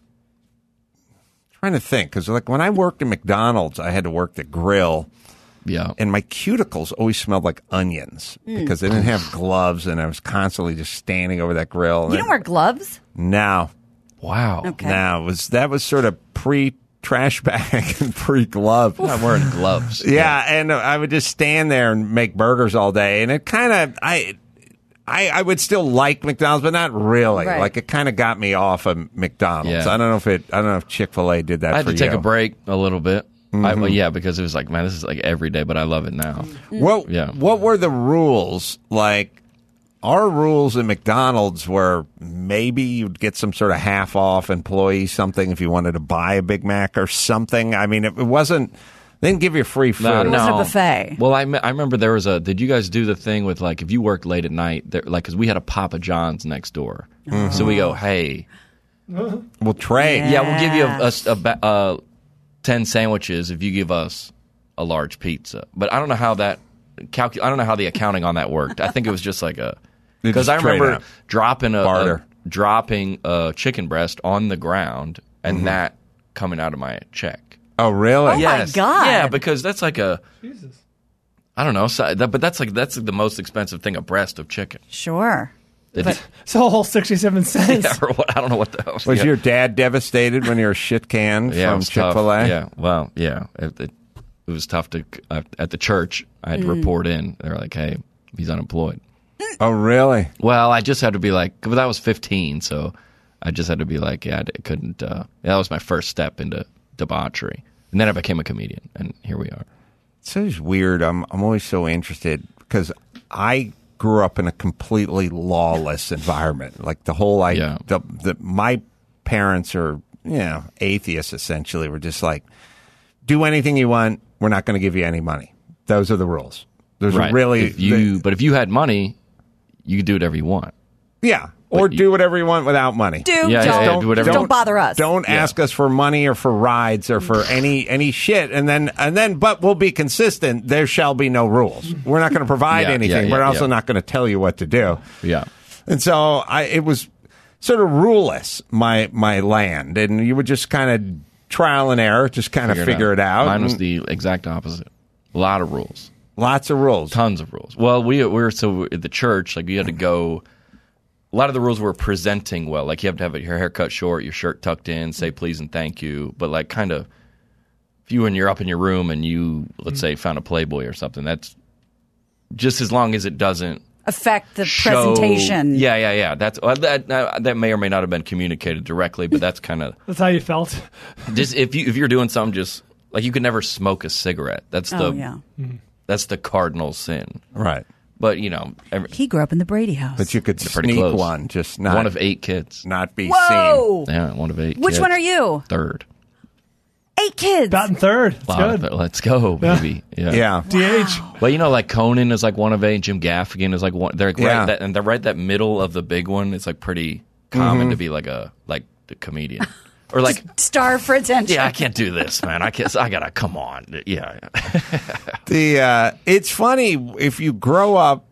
Trying to think because like when I worked at McDonald's, I had to work the grill. Yeah. And my cuticles always smelled like onions because they didn't have gloves, and I was constantly just standing over that grill. You don't wear gloves? No. Wow. Okay. No, it was that was sort of pre trash bag and pre glove. I'm wearing gloves. Yeah, and I would just stand there and make burgers all day, and it kind of I. I, I would still like McDonald's, but not really. Right. Like it kind of got me off of McDonald's. Yeah. I don't know if it. I don't know if Chick-fil-A did that. I had for to take you. a break a little bit. I, Mhm. well, yeah, because it was like, man, this is like every day, but I love it now. What Yeah. What were the rules? Like our rules at McDonald's were maybe you'd get some sort of half off employee something if you wanted to buy a Big Mac or something. I mean, it, it wasn't. They didn't give you free food. No, It wasn't a no. buffet. Well, I, me- I remember there was a. Did you guys do the thing with like if you worked late at night, there, like because we had a Papa John's next door, so we go, hey, We'll trade. yeah, we'll give you a, a, a ba- uh, ten sandwiches if you give us a large pizza. But I don't know how that calcu- I don't know how the accounting on that worked. I think it was just like a They because just I trade remember out. dropping a, a Barter. dropping a chicken breast on the ground and Mm-hmm. that coming out of my check. Oh, really? Oh, my Yes. God. Yeah, because that's like a Jesus. I don't know, so, that, but that's like that's the most expensive thing, a breast of chicken. Sure. It- So a whole sixty-seven cents. yeah, or what, I don't know what the hell. Was yeah. your dad devastated when you were shit canned yeah, it from was tough. Chick-fil-A? Yeah, well, yeah, it, it, it was tough to uh, at the church. I had to Mm. report in. They were like, "Hey, he's unemployed." Oh, really? Well, I just had to be like, because I was fifteen, so I just had to be like, yeah, I couldn't. Uh, that was my first step into debauchery, and then I became a comedian, and here we are. It's always weird. I'm I'm always so interested because I grew up in a completely lawless environment. Like the whole like Yeah. the, the my parents are you know atheists essentially. We're just like do anything you want. We're not going to give you any money. Those are the rules. There's Right. really if you, the- but if you had money, you could do whatever you want. yeah. Or you- do whatever you want without money. Do Yeah, don't, yeah, yeah, do whatever you don't want. bother us. Don't Yeah. ask us for money or for rides or for any any shit, and then and then. But we'll be consistent. There shall be no rules. We're not going to provide Yeah, yeah, anything. yeah, We're also yeah. not going to tell you what to do. Yeah. And so I, it was sort of ruleless my my land, and you would just kind of trial and error, just kind of figure it out. Mine was and the exact opposite. A lot of rules. lots of rules. Tons of rules. Well, we, we were so at the church, like you had to go. A lot of the rules were presenting well. Like you have to have your hair cut short, your shirt tucked in, say please and thank you. But like kind of, if you and you're up in your room and you, let's say, found a Playboy or something, that's just as long as it doesn't Affect the show. presentation. Yeah, yeah, yeah. That's uh, that. Uh, that may or may not have been communicated directly, but that's kind of That's how you felt. just if you if you're doing something, just like you could never smoke a cigarette. That's the Oh, yeah. that's the cardinal sin. Right. But you know, every, He grew up in the Brady house. But you could pretty sneak close. one, just not one of eight kids. not be Whoa! Yeah, one of eight. Which kids. one are you? Third. Eight kids. Batting third. That's Wow, good. let's go, baby. Yeah. seen. Yeah. D H. Well, you know, like Conan is like one of eight. Jim Gaffigan is like one. They're like Yeah. right that, and they're right that middle of the big one. It's like pretty Mm-hmm. common to be like a like the comedian or like. Star for attention. Yeah, I can't do this, man. I can't. I gotta come on. Yeah, The uh, it's funny if you grow up.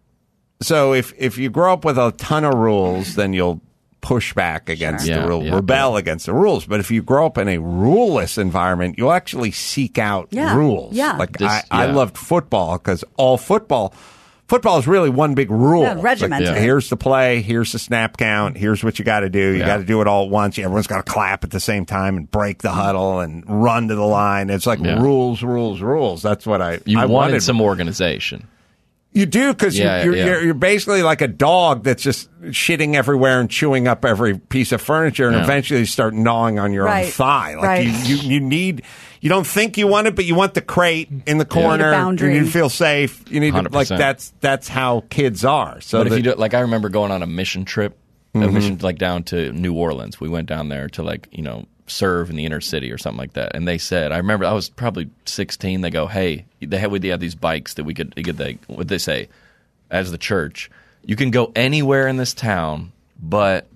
So if if you grow up with a ton of rules, then you'll push back against Sure. the Yeah, rule, yeah, rebel yeah. against the rules. But if you grow up in a ruleless environment, you'll actually seek out Yeah, rules. yeah. Like This- I, I yeah. loved football because all football Football is really one big rule. Yeah, regimented. Like, here's the play. Here's the snap count. Here's what you got to do. You Yeah. got to do it all at once. Everyone's got to clap at the same time and break the huddle and run to the line. It's like Yeah. rules, rules, rules. That's what I. You I wanted, wanted some organization. You do because Yeah, you're, yeah. you're you're basically like a dog that's just shitting everywhere and chewing up every piece of furniture, and Yeah. eventually you start gnawing on your own Right. thigh. Like Right. you, you, you need. You don't think you want it, but you want the crate in the corner. boundary. You need to feel safe. You need to, one hundred like percent. that's that's how kids are. So But if that- you do, like, I remember going on a mission trip, a Mhm. mission like down to New Orleans. We went down there to like you know serve in the inner city or something like that. And they said, I remember I was probably sixteen. They go, hey, they had we had these bikes that we could get. They what they say as the church, you can go anywhere in this town, but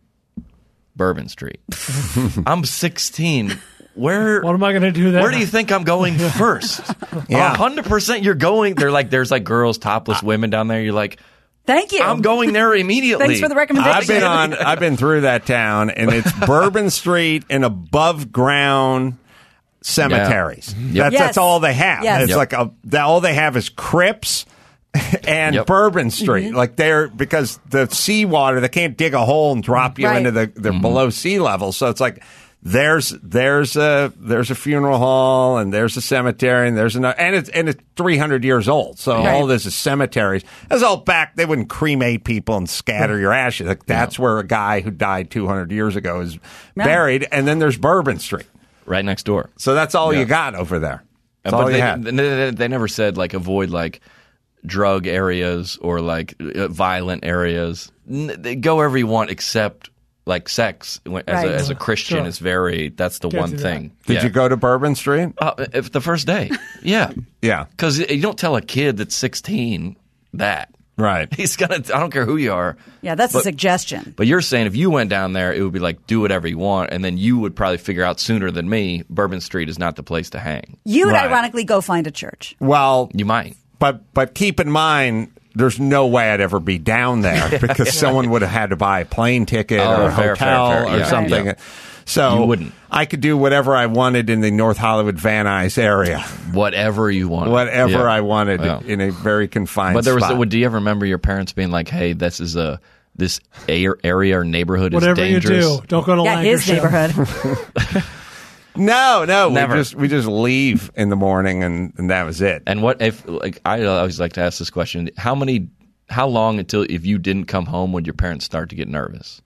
Bourbon Street. I'm sixteen. Where? What am I going to do there? Where do you think I'm going first? Yeah. A hundred percent. You're going. They're like, there's like girls, topless women down there. You're like, Thank you. I'm going there immediately. Thanks for the recommendation. I've been on. I've been through that town, and it's Bourbon Street and above ground cemeteries. Yeah. Yep. That's Yes. that's all they have. Yes. It's Yep. like a, that, all they have is crypts and Yep. Bourbon Street. Mm-hmm. Like they're because the seawater, they can't dig a hole and drop you Right. into the they're Mm-hmm. below sea level. So it's like. There's there's a there's a funeral hall and there's a cemetery and there's another and it's and it's three hundred years old. So Right. all this is cemeteries. That's all back. They wouldn't cremate people and scatter your ashes. Like that's where a guy who died two hundred years ago is Yeah. buried. And then there's Bourbon Street. right next door. So that's all Yeah. you got over there. That's but all you they, had. they, they never said like avoid like drug areas or like uh, violent areas. N- they go wherever you want except like sex. As, Right. a, as a Christian, Sure. is very. That's the Can't one do that. thing. Did Yeah. you go to Bourbon Street? Uh, if the first day, yeah, Yeah. because you don't tell a kid that's sixteen that Right. he's gonna. I don't care who you are. Yeah, that's a But- suggestion. But you're saying if you went down there, it would be like do whatever you want, and then you would probably figure out sooner than me. Bourbon Street is not the place to hang. You would Right. ironically go find a church. Well, You might. but but keep in mind. There's no way I'd ever be down there because someone would have had to buy a plane ticket Oh, or a fair, fair, hotel fair. or Yeah. something. Right. So You wouldn't. I could do whatever I wanted in the North Hollywood Van Nuys area, Whatever you want. whatever Yeah. I wanted Yeah. in a very confined. But there was. spot. Would do you ever remember your parents being like, "Hey, this is a this a- area or neighborhood Whatever is you dangerous." do, don't go to Yeah, his Lancashire. neighborhood. No, no, Never. we just we just leave in the morning and, and that was it. And what if like I always like to ask this question: How many, how long until if you didn't come home would your parents start to get nervous?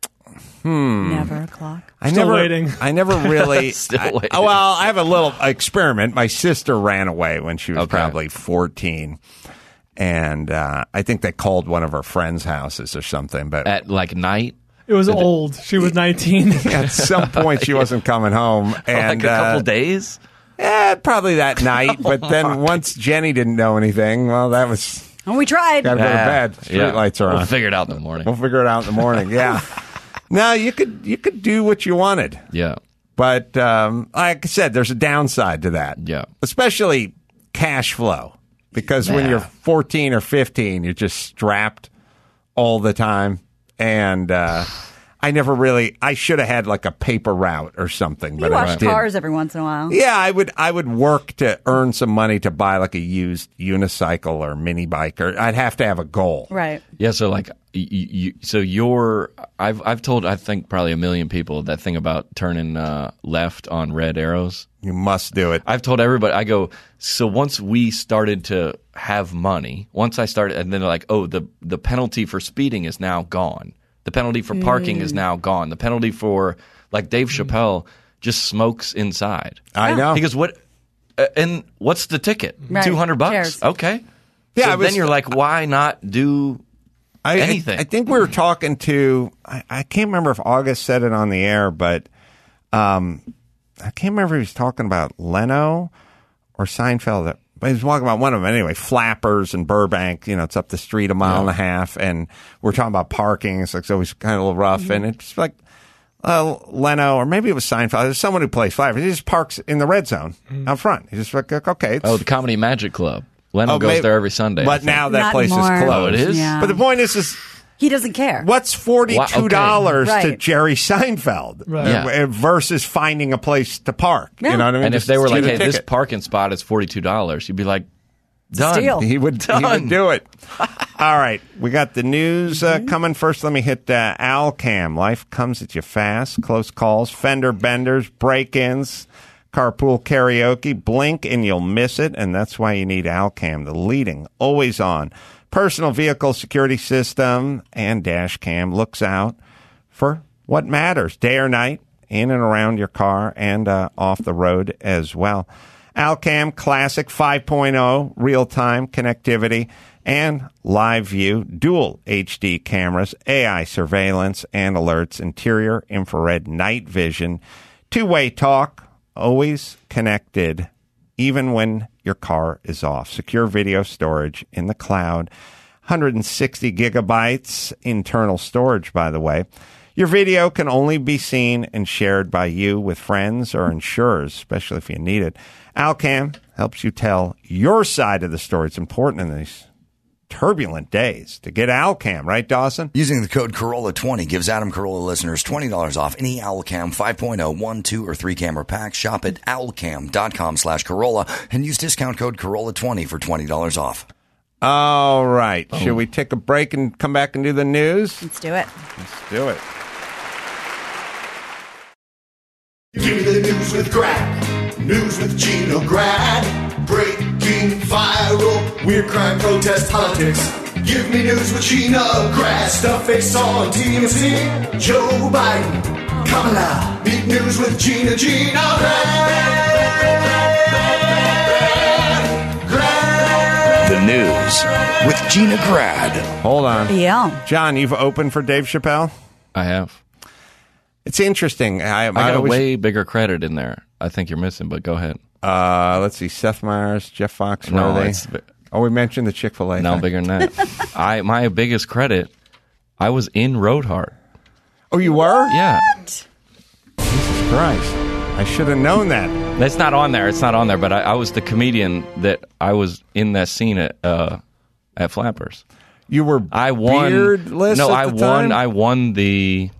Never a clock. I Still never, waiting. I never really. Still I- waiting. oh, well, I have a little experiment. My sister ran away when she was Okay. probably fourteen, and uh, I think they called one of her friends' houses or something. But At like night, It was old. She was nineteen. at some point, she wasn't coming home, and like a couple uh, days. yeah, probably that night. But then once Jenny didn't know anything, well, that was And we tried. got to go to Ah, bed. Street yeah. lights are We'll on. figure it out in the morning. We'll figure it out in the morning. Yeah. No, you could you could do what you wanted. Yeah, But um, like I said, there's a downside to that. Yeah. Especially cash flow. Because when Yeah. you're fourteen or fifteen, you're just strapped all the time. And uh, I never really, I should have had like a paper route or something. You But I wash didn't. cars every once in a while. Yeah, I would I would work to earn some money to buy like a used unicycle or mini bike. Or I'd have to have a goal. Right. yeah. So like, you, you, so you're. I've I've told I think probably a million people that thing about turning uh, left on red arrows. You must do it. I've told everybody. I go. So once we started to have money, once I started, and then they're like, oh, the the penalty for speeding is now gone. The penalty for parking is now gone. The penalty for like Dave Chappelle just smokes inside. I know. He goes, what? Uh, and what's the ticket? Right. Two hundred bucks. Chairs. Okay. Yeah, So I was- then you're like, why not do I, anything? I, I think we were talking to. I, I can't remember if August said it on the air, but um, I can't remember if he was talking about Leno or Seinfeld. But he was talking about one of them anyway. Flappers in Burbank. You know, it's up the street a mile and a half, and we're talking about parking. It's like it's always kind of a little rough, and it's like. Uh, Leno, or maybe it was Seinfeld. There's someone who plays Flappers. He just parks in the red zone out front. He's just like, okay. It's, Oh, the Comedy Magic Club. Leno oh, goes maybe- there every Sunday. I But think. now that Not place anymore. is closed. Oh, it is? Yeah. But the point is, is He doesn't care. what's forty-two dollars Wow, okay. to Right. Jerry Seinfeld Right. Yeah. uh, versus finding a place to park? Yeah. You know what I mean? And if Just they were get like, a "Hey, this ticket. parking spot is forty two dollars," you'd be like, Done. Steal. He would, he Done. would do it. All right. We got the news uh, coming. First, let me hit uh, Alcam. Life comes at you fast. Close calls, fender benders, break-ins, carpool karaoke. Blink and you'll miss it. And that's why you need Alcam, the leading, always on personal vehicle security system, and dash cam looks out for what matters, day or night, in and around your car and uh, off the road as well. Alcam Classic five point oh, real-time connectivity, and live view, dual H D cameras, A I surveillance and alerts, interior infrared night vision, two-way talk, always connected, even when your car is off. Secure video storage in the cloud, one hundred sixty gigabytes internal storage, by the way. Your video can only be seen and shared by you with friends or insurers, especially if you need it. Alcam helps you tell your side of the story. It's important in these turbulent days to get Alcam, right, Dawson? Using the code Corolla twenty gives Adam Carolla listeners twenty dollars off any Alcam five point oh, one, two, or three camera pack. Shop at owlcam.com slash Corolla and use discount code Corolla twenty for twenty dollars off. All right. Oh. Should we take a break and come back and do the news? Let's do it. Let's do it. Give me the news with Grad. News with Gino Grad. Breaking, viral, weird crime, protest, politics. Give me news with Gino Grad. Stuff they saw on T M Z. Joe Biden, Kamala. Meet news with Gina, Gino Grad. Grad. The news with Gina Grad. Hold on. Yeah. John, you've opened for Dave Chappelle? I have. It's interesting. I, I got I always, a way bigger credit in there. I think you're missing, but go ahead. Uh, let's see. Seth Meyers, Jeff Foxworthy. No, it's, oh, we mentioned the Chick-fil-A No, thing. bigger than that. I My biggest credit, I was in Roadheart. Oh, you were? Yeah. Jesus Christ. I should have known that. That's not on there. It's not on there, but I, I was the comedian that I was in that scene at uh, at Flappers. You were I won, beardless No, at I the won. time? I won the...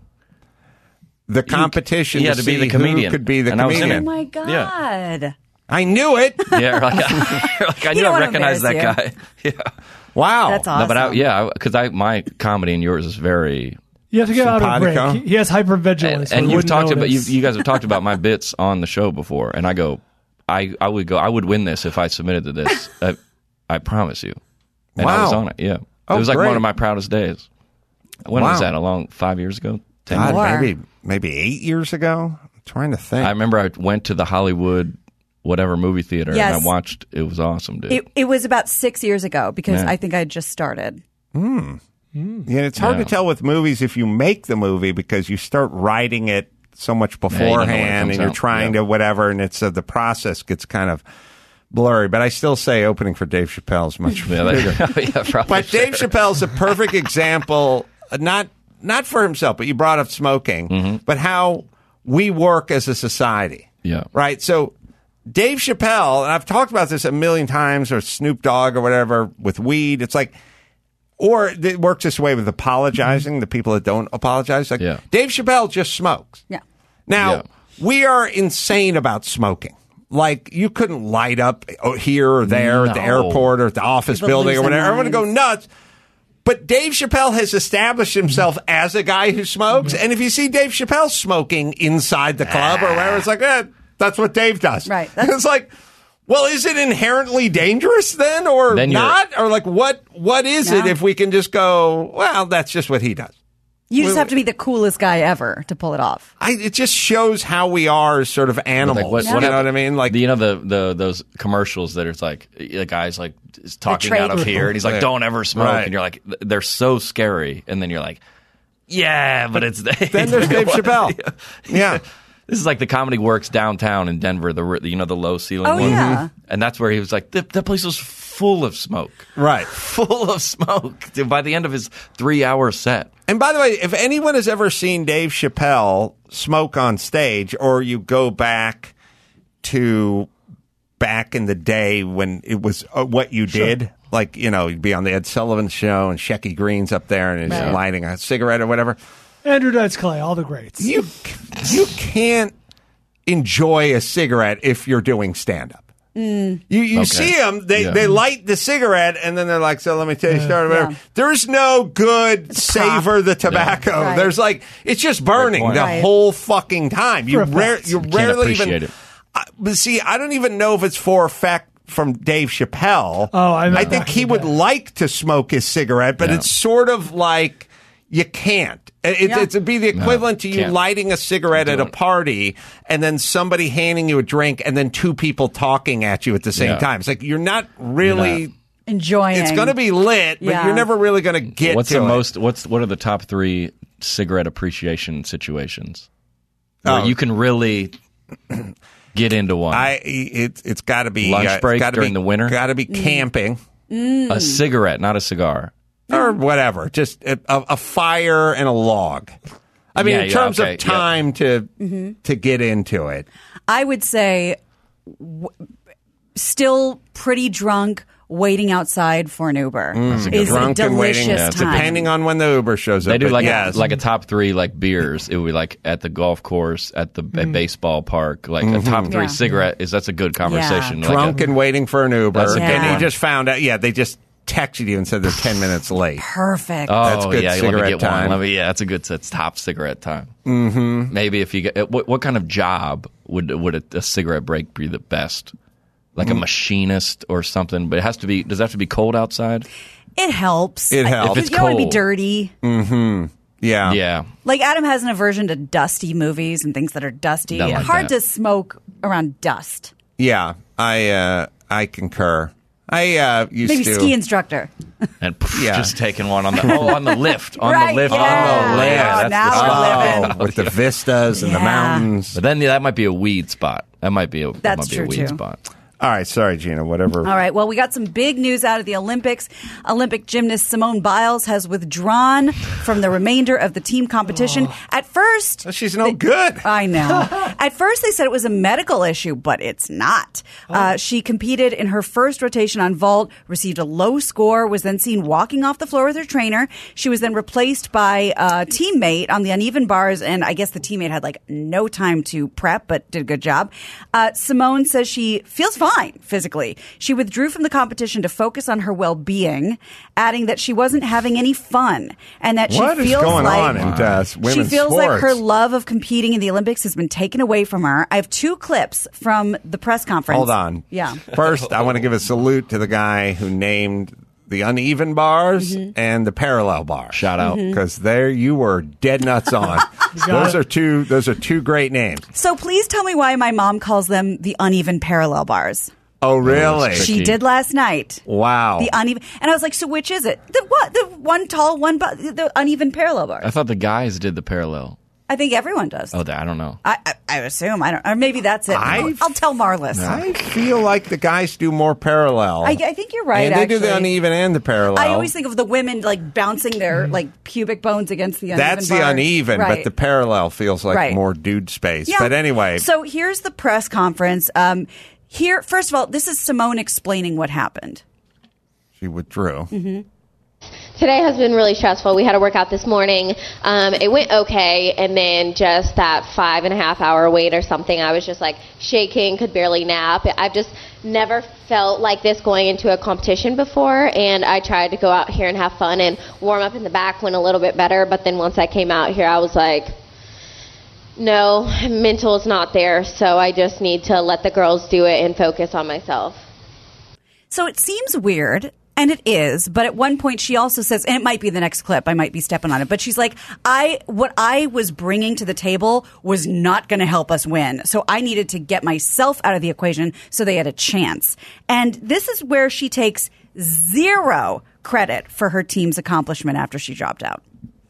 The competition you, yeah, to, to be see the comedian. who could be the and comedian. I was in Oh, it. my God. Yeah. I knew it. Yeah, like, like I knew I recognized that guy. Yeah. Wow. That's awesome. No, but I, yeah, because I my comedy and yours is very... You have to get out of Simpatico. break. He, he has hypervigilance. And, so and he you've wouldn't talked about notice. you you guys have talked about my bits on the show before, and I go, I, I would go, I would win this if I submitted to this. I, I promise you. And I was Wow. on it. Yeah, Oh, it was like great. one of my proudest days. When Wow. was that? A long five years ago? Ten God, years? More. maybe maybe eight years ago. I'm trying to think. I remember I went to the Hollywood whatever movie theater Yes. and I watched. It was awesome, dude. It, it was about six years ago because Yeah. I think I just started. Yeah, it's hard Yeah. to tell with movies if you make the movie because you start writing it so much you don't know when it beforehand comes and you're out. trying Yeah. to whatever, and it's uh, the process gets kind of blurry. But I still say opening for Dave Chappelle is much yeah, bigger. that, yeah, probably. But Dave Chappelle's a perfect example, uh, not not for himself, but you brought up smoking, Mm-hmm. but how we work as a society. Yeah. Right? So Dave Chappelle, and I've talked about this a million times, or Snoop Dogg or whatever, with weed. It's like, or it works this way with apologizing, the people that don't apologize. Like, Yeah. Dave Chappelle just smokes. Yeah. Now, Yeah. we are insane about smoking. Like, you couldn't light up here or there at the No. airport or at the office People building lose or their whatever. Everyone would go minds. nuts. But Dave Chappelle has established himself as a guy who smokes. And if you see Dave Chappelle smoking inside the club or whatever, it's like, eh, that's what Dave does. Right. It's like, well, is it inherently dangerous then or Then you're- not? Or like, what? what is it No. if we can just go, well, that's just what he does? You just Well- have to be the coolest guy ever to pull it off. I, it just shows how we are as sort of animals. Like, what- you what know hap- what I mean? Like, you know the, the those commercials that it's like the guy's like is talking trade out of group. here and he's like, Yeah. don't ever smoke, Right. and you're like, they're so scary, and then you're like, yeah, but it's Dave. then there's Dave Chappelle. Yeah. This is like the Comedy Works downtown in Denver, the you know the low ceiling Oh, one, yeah. and that's where he was like, the, the place was full of smoke, Right. full of smoke. Dude, by the end of his three hour set, And by the way, if anyone has ever seen Dave Chappelle smoke on stage, or you go back to back in the day when it was uh, what you did, like, you know, you'd be on the Ed Sullivan Show and Shecky Green's up there and he's Right. lighting a cigarette or whatever, Andrew Dice Clay, all the greats. you you can't enjoy a cigarette if you're doing stand-up. Mm. You you Okay. see them, they, Yeah. they light the cigarette, and then they're like, so let me tell you a story. Yeah. There's no good savor the tobacco. Right. There's like, it's just burning point. the Right. whole fucking time. You, For rare, effect. you Can't rarely even. appreciate it. I- but see, I don't even know if it's for effect from Dave Chappelle. Oh, I know. I think he would like to smoke his cigarette, but Yeah. it's sort of like you can't. It, Yeah. It'd be the equivalent to you can't. lighting a cigarette at a party and then somebody handing you a drink and then two people talking at you at the same Yeah. time. It's like you're not really. You're not. Enjoying. It's going to be lit, but Yeah. you're never really going to get What's to the it. most? What's what are the top three cigarette appreciation situations where Oh. you can really get into one? I it, it's got to be Lunch uh, break gotta during be, the winter? Got to be camping a cigarette, not a cigar. or whatever. Just a, a, a fire and a log. I mean, Yeah, in yeah, terms okay, of time to to get into it. I would say w- still pretty drunk waiting outside for an Uber is a Mm. Drunk and delicious waiting, time. depending on when the Uber shows up. They do but like yes. a, like a top three like beers. It would be like at the golf course, at the at baseball park, like a top three Yeah. cigarette is that's a good conversation. Like drunk a- and waiting for an Uber, That's a good and you one. just found out. Yeah, they just texted you and said they're ten minutes late. Perfect. Oh That's good yeah, let cigarette me get time. one. Let me, yeah, that's a good. That's top cigarette time. Mm-hmm. Maybe if you get what, what kind of job would would a, a cigarette break be the best? Like Mm. a machinist or something, but it has to be. Does it have to be cold outside? It helps. It I- helps. If it's you don't want to be cold. dirty. Yeah, Yeah, Like Adam has an aversion to dusty movies and things that are dusty. Don't like Hard that. to smoke around dust. yeah. I uh, I concur. I uh, used Maybe to ski instructor. and pff, Yeah. just taking one on the oh on the lift on Right, the lift yeah. on the lift. Yeah, That's now the we're spot. living. Oh, with the vistas and the Yeah. mountains. But then yeah, that might be a weed spot. That might be a that That's might be true, a weed too. spot. All right, sorry, Gina. Whatever. All right. Well, we got some big news out of the Olympics. Olympic gymnast Simone Biles has withdrawn from the remainder of the team competition. At first, She's no good. I know. At first, they said it was a medical issue, but it's not. Uh, she competed in her first rotation on vault, received a low score, was then seen walking off the floor with her trainer. She was then replaced by a teammate on the uneven bars, and I guess the teammate had like no time to prep, but did a good job. Uh, Simone says she feels fine physically. She withdrew from the competition to focus on her well-being, adding that she wasn't having any fun and that What she is feels going like on in uh, women's she feels sports? like her love of competing in the Olympics has been taken away from her. I have two clips from the press conference. Hold on. Yeah. First, I want to give a salute to the guy who named the uneven bars Mm-hmm. and the parallel bars. Shout out. Because there you were dead nuts on. those it. are two. Those are two great names. So please tell me why my mom calls them the uneven parallel bars. Oh, really? Tricky. She did last night. Wow. The uneven, and I was like, so which is it? The what? The one tall, one bu- the uneven parallel bars. I thought the guys did the parallel. I think everyone does. Oh, I don't know. I, I, I assume. I don't. Or maybe that's it. I- I'll, I'll tell Marlis. I feel like the guys do more parallel. I, I think you're right. and they actually. do the uneven and the parallel. I always think of the women like bouncing their like pubic bones against the uneven. That's the bar. uneven, Right. but the parallel feels like Right. more dude space. Yeah. But anyway, So here's the press conference. Um, here, first of all, this is Simone explaining what happened. she withdrew. Mm-hmm. Today has been really stressful. We had a workout this morning. Um, it went okay, and then just that five and a half hour wait or something, I was just like shaking, could barely nap. I've just never felt like this going into a competition before, and I tried to go out here and have fun and warm up in the back, went a little bit better, but then once I came out here, I was like, no, mental is not there, so I just need to let the girls do it and focus on myself. So it seems weird, and it is, but at one point she also says, and it might be the next clip, I might be stepping on it, but she's like, I, what I was bringing to the table was not going to help us win. So I needed to get myself out of the equation so they had a chance. And this is where she takes zero credit for her team's accomplishment after she dropped out.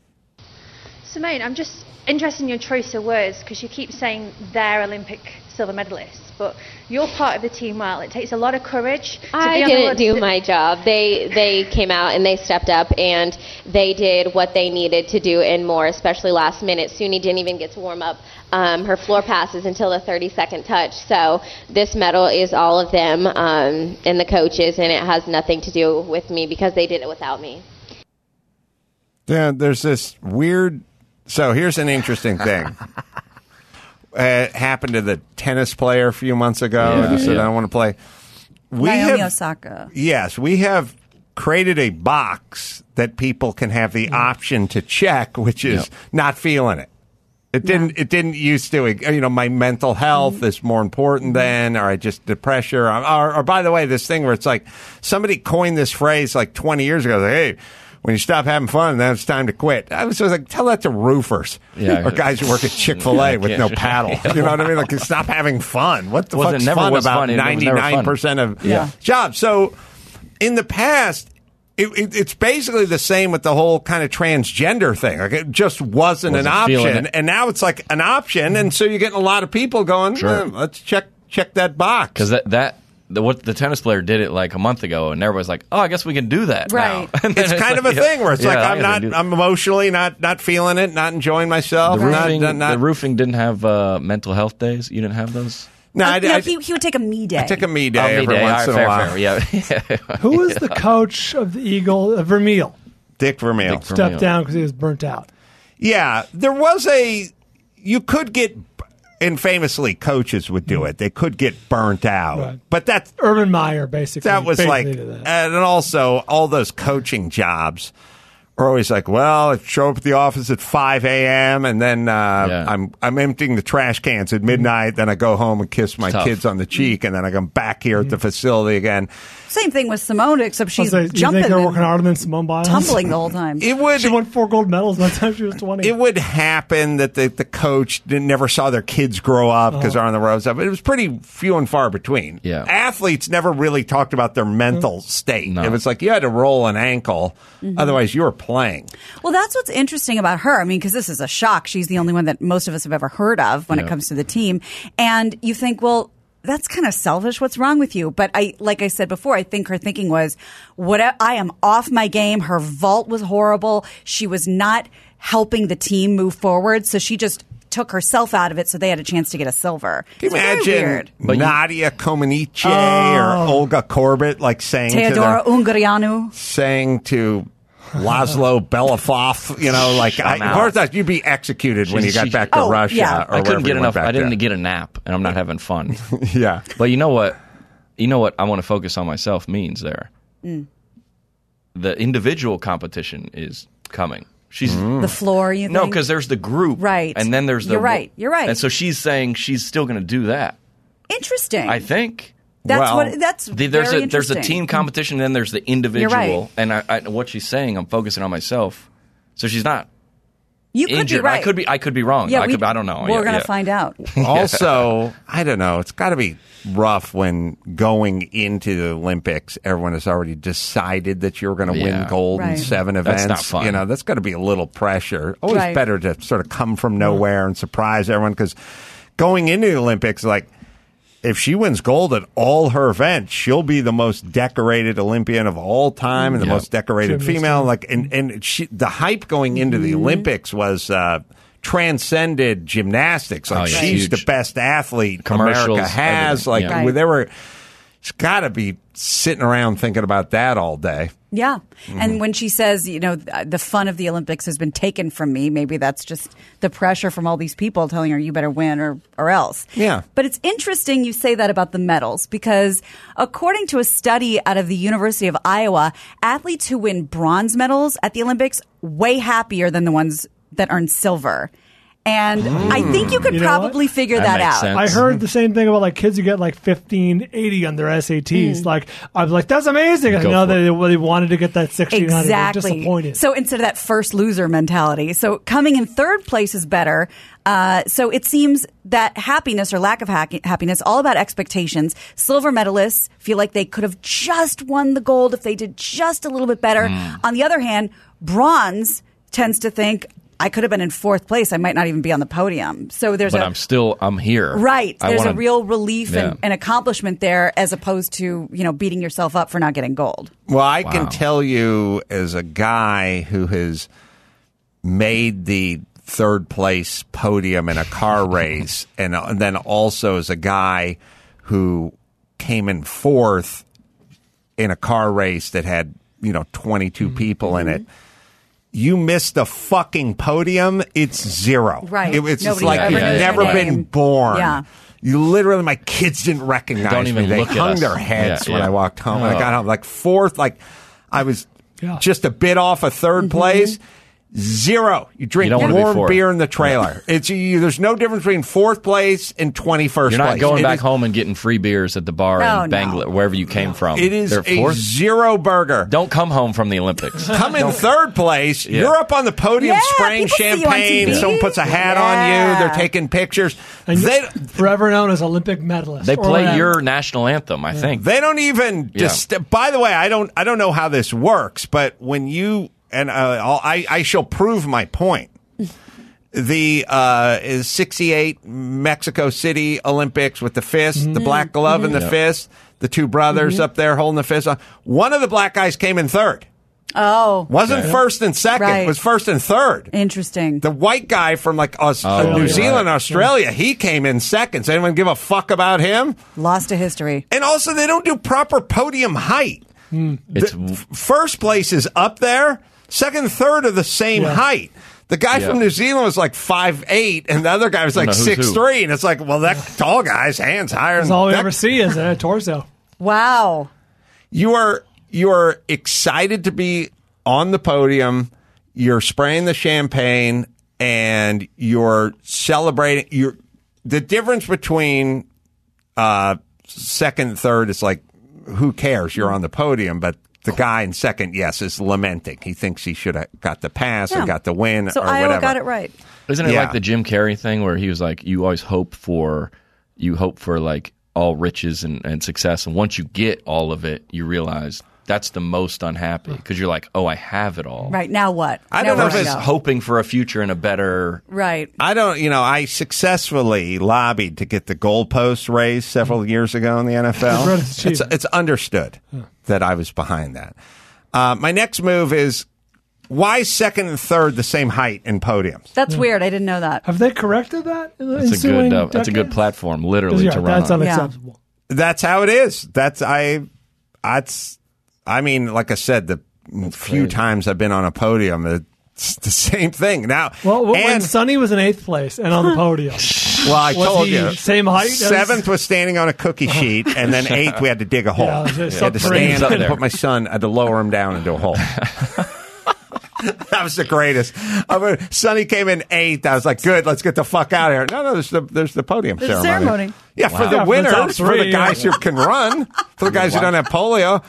Simone, I'm just interested in your choice of words because you keep saying they're Olympic silver medalists, but you're part of the team well. It takes a lot of courage to I be on the didn't road do to- my job. They they came out and they stepped up and they did what they needed to do and more, especially last minute. Suni didn't even get to warm up um, her floor passes until the thirty second touch. So this medal is all of them um, and the coaches, and it has nothing to do with me because they did it without me. Yeah, there's this weird. So here's an interesting thing. uh, happened to the tennis player a few months ago. Yeah, who said, yeah. I don't want to play. We Naomi have, Osaka. Yes, we have created a box that people can have the option to check, which is Yep. not feeling it. It didn't. It didn't used to. You know, my mental health Mm-hmm. is more important than, or I just the pressure. Or, or, or by the way, this thing where it's like somebody coined this phrase like twenty years ago. Like, hey, when you stop having fun, then it's time to quit. I was just like, tell that to roofers Yeah. or guys who work at Chick-fil-A Yeah, with yeah. no paddle. You know what I mean? Like, stop having fun. What the Well, it fuck's never fun was about fun. It was never fun. ninety-nine percent of Yeah. jobs? So, in the past. It, it, it's basically the same with the whole kind of transgender thing. Like it just wasn't, Wasn't an feeling option, it. and now it's like an option, and so you're getting a lot of people going. Sure. "Eh, let's check check that box. Because that that the, what the tennis player did it like a month ago, and everybody's like, "Oh, I guess we can do that Right. now." And then It's kind of a yeah, thing where it's yeah, like I I'm guess I not, do- I'm emotionally not not feeling it, not enjoying myself. The not- roofing, not, not, the roofing didn't have uh, mental health days. You didn't have those. no, I, Uh, no, I, he, he would take a me day. I take a me day Oh, me every day. once All in right, a fair, while. fair. Yeah. Who is the coach of the Eagle? Uh, Vermeil Dick Vermeil. Dick stepped down because he was burnt out. Yeah, there was a. You could get, and famously, coaches would do it. They could get burnt out, Right. but that's Urban Meyer, basically. that was like, basically did that. and also all those coaching jobs are always like, well, I show up at the office at five a.m. and then uh, Yeah. I'm I'm emptying the trash cans at midnight. Then I go home and kiss my Tough. kids on the cheek, and then I come back here at the facility again. Same thing with Simone, except I she's was like, you jumping think they're and working harder than Simone Biles? tumbling the whole time. It would She won four gold medals by the time she was twenty. it would happen that the, the coach didn't, never saw their kids grow up because they're on the road. But it was pretty few and far between. Yeah. Athletes never really talked about their mental state. No. It was like you had to roll an ankle, otherwise you were playing. Well, that's what's interesting about her. I mean, because this is a shock. She's the only one that most of us have ever heard of when Yeah. it comes to the team. And you think, well, that's kind of selfish. What's wrong with you? But I, like I said before, I think her thinking was, what I am off my game. Her vault was horrible. She was not helping the team move forward. So she just took herself out of it so they had a chance to get a silver. Can you It's very imagine weird. But you- Nadia Comaneci Oh. or Olga Korbut like saying Teodora to the, Ungarianu. saying to Laszlo Belafov, you know, like I, I'm out. of course that you'd be executed when She- you got she- back to Oh, Russia. yeah. Or I couldn't wherever get you went enough. back I didn't to. get a nap, and I'm not having fun. Yeah. But you know what? You know what I want to focus on myself means there. The individual competition is coming. She's Mm. The floor, you think? no, because there's the group, Right. And then there's the You're right. You're right. And so she's saying she's still going to do that. Interesting. I think. That's Well, what. That's The- there's very a there's a interesting. team competition, and then there's the individual. right. And I, I, what she's saying, I'm focusing on myself. So she's not You could injured. be right. I could be. I could be wrong. Yeah, I we- could. I don't know. We're Yeah, gonna yeah. find out. Also, I don't know. It's got to be rough when going into the Olympics, everyone has already decided that you're going to Yeah. win gold Right. in seven That's events. not fun. You know, that's got to be a little pressure. Always Right. better to sort of come from nowhere and surprise everyone because going into the Olympics, like, if she wins gold at all her events, she'll be the most decorated Olympian of all time and the Yeah. most decorated Gymnast, female. yeah. Like, and and she, the hype going into the Olympics was uh, transcended gymnastics. Like, Oh, yeah. she's Huge. the best athlete Commercials, America has. everything. Like, Yeah. Right. they were. She's got to be sitting around thinking about that all day. Yeah. Mm-hmm. And when she says, you know, th- the fun of the Olympics has been taken from me, maybe that's just the pressure from all these people telling her you better win or, or else. Yeah. But it's interesting you say that about the medals because according to a study out of the University of Iowa, athletes who win bronze medals at the Olympics way happier than the ones that earn silver. And I think you could You know probably what? figure That that, makes out. sense. I heard the same thing about like kids who get like fifteen eighty on their S A Ts. Like I'm like, that's amazing. I Go know for that they, well, they wanted to get that sixteen hundred. Exactly. Disappointed. So instead of that first loser mentality, so coming in third place is better. Uh, so it seems that happiness or lack of ha- happiness, all about expectations. Silver medalists feel like they could have just won the gold if they did just a little bit better. Mm. On the other hand, bronze tends to think, I could have been in fourth place. I might not even be on the podium. So there's But a I'm still. I'm here. right. I There's wanna- a real relief Yeah. and, and accomplishment there, as opposed to you know beating yourself up for not getting gold. Well, I can Wow. tell you as a guy who has made the third place podium in a car race, and, and then also as a guy who came in fourth in a car race that had, you know, twenty-two people in it. you missed the fucking podium, it's zero. Right. It, it's just Nobody like ever you've knows never your been name. born. Yeah. You literally, my kids didn't recognize Don't even me. They look at hung us. their heads Yeah, when yeah. I walked home. I Oh. got home like fourth, like I was Yeah. just a bit off of third Mm-hmm. place. Zero. You drink You don't wanna be warm fourth. beer in the trailer. It's you, there's no difference between fourth place and twenty-first You're not place. going It back is- home and getting free beers at the bar No, in no. Bangla, wherever you came from. It is They're a fourth. zero burger. Don't come home from the Olympics. Come in third place. Yeah. You're up on the podium Yeah, spraying people see you on champagne. T V. Someone puts a hat Yeah. on you. They're taking pictures. And They forever known as Olympic medalist. They or play whatever. your national anthem, I think. they don't even. Yeah. Just, by the way, I don't. I don't know how this works, but when you and uh, I'll, I, I shall prove my point. The uh, is sixty-eight Mexico City Olympics with the fist, the black glove and the Mhm. fist, the two brothers up there holding the fist. One of the black guys came in third. Oh. Wasn't Okay. first and second. Right. Was first and third. Interesting. The white guy from like Aus- Oh, New right. Zealand, Australia, he came in second. Does anyone give a fuck about him? Lost to history. And also, they don't do proper podium height. It's The f- first place is up there. Second and third are the same Yeah. height. The guy Yeah. from New Zealand was like five eight, and the other guy was I like don't know who's six who. three. And it's like, well, that tall guy's hands higher That's than all we that. ever see is a torso. Wow. You are you are excited to be on the podium. You're spraying the champagne and you're celebrating. You're the difference between uh, second and third is like, who cares? You're on the podium, but the guy in second, yes, is lamenting. He thinks he should have got the pass Yeah. or got the win So or Iowa whatever. got it right. Isn't it Yeah. like the Jim Carrey thing where he was like, you always hope for, you hope for like all riches and, and success. And once you get all of it, you realize that's the most unhappy because you're like, oh, I have it all. Right. Now what? I Now don't know where if do it's I go? Hoping for a future and a better. Right. I don't, you know, I successfully lobbied to get the goalposts raised several years ago in the N F L. It's It's, it's understood that I was behind that. Uh, my next move is why second and third the same height in podiums? That's weird. I didn't know that. Have they corrected that? In the That's a ensuing good. Uh, that's a good decade? platform, literally, Yeah, to run that's on. unacceptable. That's how it is. That's I. That's. I mean, like I said, the few times I've been on a podium, it's the same thing. Now, Well, when and, Sonny was in eighth place and on the podium, well, I was told he you, same height as- Seventh was standing on a cookie sheet, and then eighth we had to dig a hole. Yeah, I there's had to subterranean stand up and there. put my son. I had to lower him down into a hole. That was the greatest. I mean, Sonny came in eighth. I was like, "Good, let's get the fuck out of here." No, no, there's the there's the podium There's a ceremony. ceremony. Yeah, for Wow. the Yeah, for the top winners, for the three, guys yeah. who can run, for the guys who don't have polio.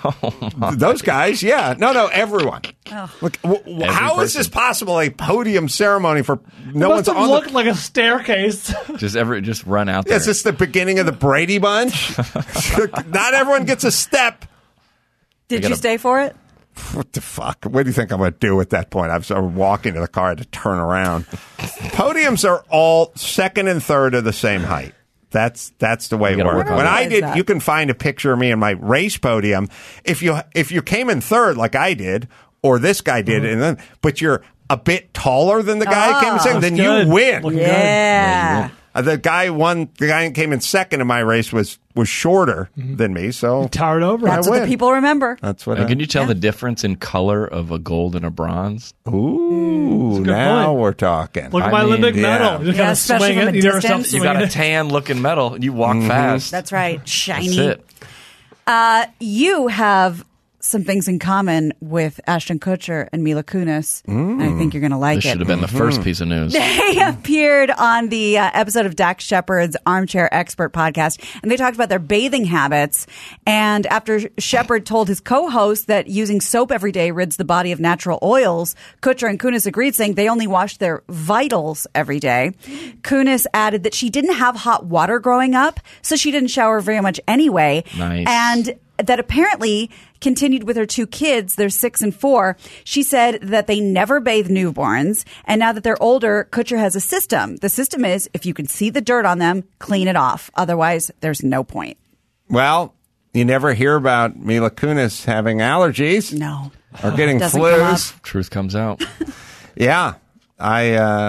Those guys, yeah, no, no, everyone. Look, w- w- Every how is person. this possible? A podium ceremony for no it one's must have on looked the. like a staircase. Just ever, just run out there. Is this the beginning of the Brady Bunch? Not everyone gets a step. Did you gotta- stay for it? What the fuck? What do you think I'm going to do at that point? I was I was walking to the car, I had to turn around. Podiums are all second and third are the same height. That's that's the way You it gotta works. work on When it. I Why is did, that? you can find a picture of me in my race podium. If you if you came in third like I did, or this guy did, and then but you're a bit taller than the guy who came in Ah. second, then That's good. you win. Looking good. Yeah. Uh, the guy won. The guy who came in second in my race was was shorter than me, so Towered over. That's I what the win. people remember. that's what. And I, can you tell the difference in color of a gold and a bronze? Ooh, good now point. we're talking. Look at I my mean, Olympic yeah. medal. You just Yeah, gotta especially swing from it. a You never stop distance. You swinging got a it. tan looking medal. You walk fast. That's right. Shiny. That's it. Uh, you have some things in common with Ashton Kutcher and Mila Kunis. And I think you're going to like This it. should have been the first piece of news. They appeared on the uh, episode of Dax Shepard's Armchair Expert podcast, and they talked about their bathing habits. And after Shepard told his co-host that using soap every day rids the body of natural oils, Kutcher and Kunis agreed, saying they only wash their vitals every day. Kunis added that she didn't have hot water growing up, so she didn't shower very much anyway. Nice. And that apparently continued with her two kids. They're six and four. She said that they never bathe newborns. And now that they're older, Kutcher has a system. The system is if you can see the dirt on them, clean it off. Otherwise, there's no point. Well, you never hear about Mila Kunis having allergies. No. Or getting Doesn't come flus. Truth comes out. Yeah. I uh,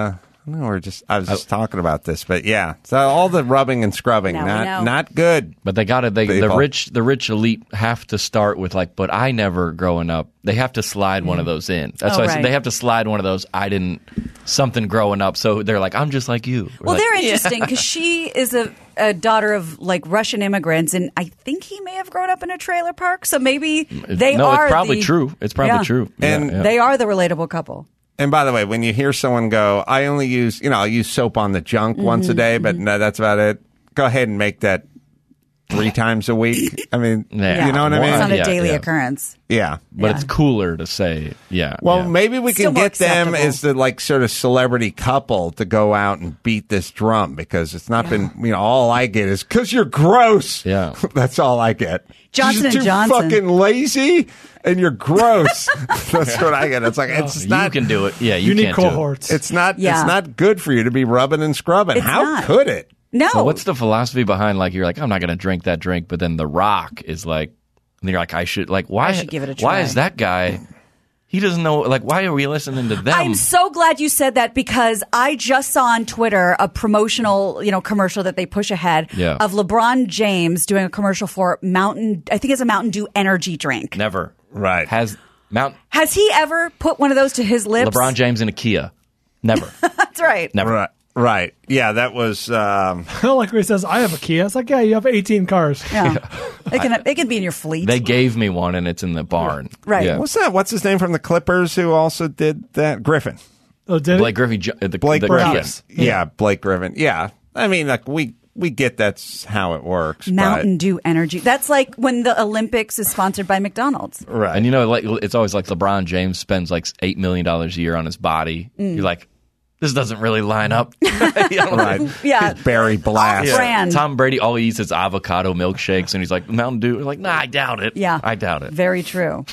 No, we're just. I was just talking about this, but yeah. So all the rubbing and scrubbing, Now we know. not not good. But they got to. They the People. rich, the rich elite have to start with like. But I never growing up. They have to slide one of those in. That's Oh, why I right. said they have to slide one of those. I didn't something growing up. So they're like, I'm just like you. We're Well, like, they're interesting because she is a, a daughter of like Russian immigrants, and I think he may have grown up in a trailer park. So maybe they no, are it's probably the- true. It's probably Yeah. true. Yeah, And yeah. They are the relatable couple. And by the way, when you hear someone go, I only use, you know, I'll use soap on the junk Mm-hmm, once a day, but no, that's about it. Go ahead and make that three times a week. I mean, Yeah. you know what I mean? It's not a Yeah, daily yeah. occurrence. Yeah. but Yeah. it's cooler to say, yeah. Well, yeah. maybe we Still can more get them acceptable. as the like sort of celebrity couple to go out and beat this drum because it's not been, you know, all I get is because you're gross. Yeah. That's all I get. Johnson You're and too Johnson. fucking lazy and you're gross. That's what I get. It's like, it's you not. can do it. Yeah, you Unique can't do it. cohorts. It's not. Yeah. It's not good for you to be rubbing and scrubbing. It's How not. could it? No. Well, what's the philosophy behind like you're like I'm not going to drink that drink, but then The Rock is like, and you're like I should like why I should give it a Why try. is that guy? He doesn't know. Like why are we listening to them? I'm so glad you said that because I just saw on Twitter a promotional, you know, commercial that they push ahead Yeah. of LeBron James doing a commercial for Mountain. I think it's a Mountain Dew energy drink. Never Right. has Mount Has he ever put one of those to his lips? LeBron James in a Kia. Never, That's right. never. Right. Right. Yeah. That was. Um, I don't like when he says, I have a Kia. It's like, yeah, you have eighteen cars. Yeah. It can it can be in your fleet. They gave me one, and it's in the barn. Right. Yeah. what's that? What's his name from the Clippers who also did that? Griffin. Oh, did Blake it? Griffin, ju- uh, the, Blake the Griffin. Kias. Yeah. Blake Griffin. Yeah. I mean, like we we get that's how it works. Mountain Dew energy. That's like when the Olympics is sponsored by McDonald's. But, right. And you know, like it's always like LeBron James spends like eight million dollars a year on his body. Mm. You're like, this doesn't really line up. You know? right. Yeah. Barry Blast. Off brand. Tom Brady, all he eats is avocado milkshakes, and he's like Mountain Dew. Like, nah, I doubt it. Yeah. I doubt it. Very true.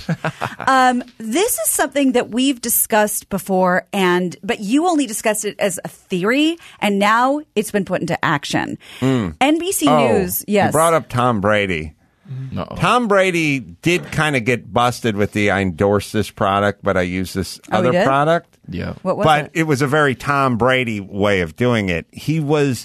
um, this is something that we've discussed before, and but you only discussed it as a theory, and now it's been put into action. N B C Oh, News, yes. You brought up Tom Brady. No. Tom Brady did kind of get busted with the I endorse this product, but I use this Oh, he other did? product. Yeah. What was but it? it was a very Tom Brady way of doing it. He was,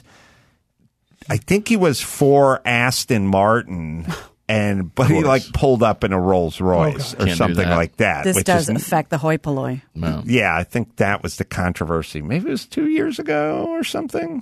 I think he was for Aston Martin, and but he course. like pulled up in a Rolls Royce God. or Can't do something that. like that. This which does is, affect the hoi polloi. No. yeah, I think that was the controversy. Maybe it was two years ago or something.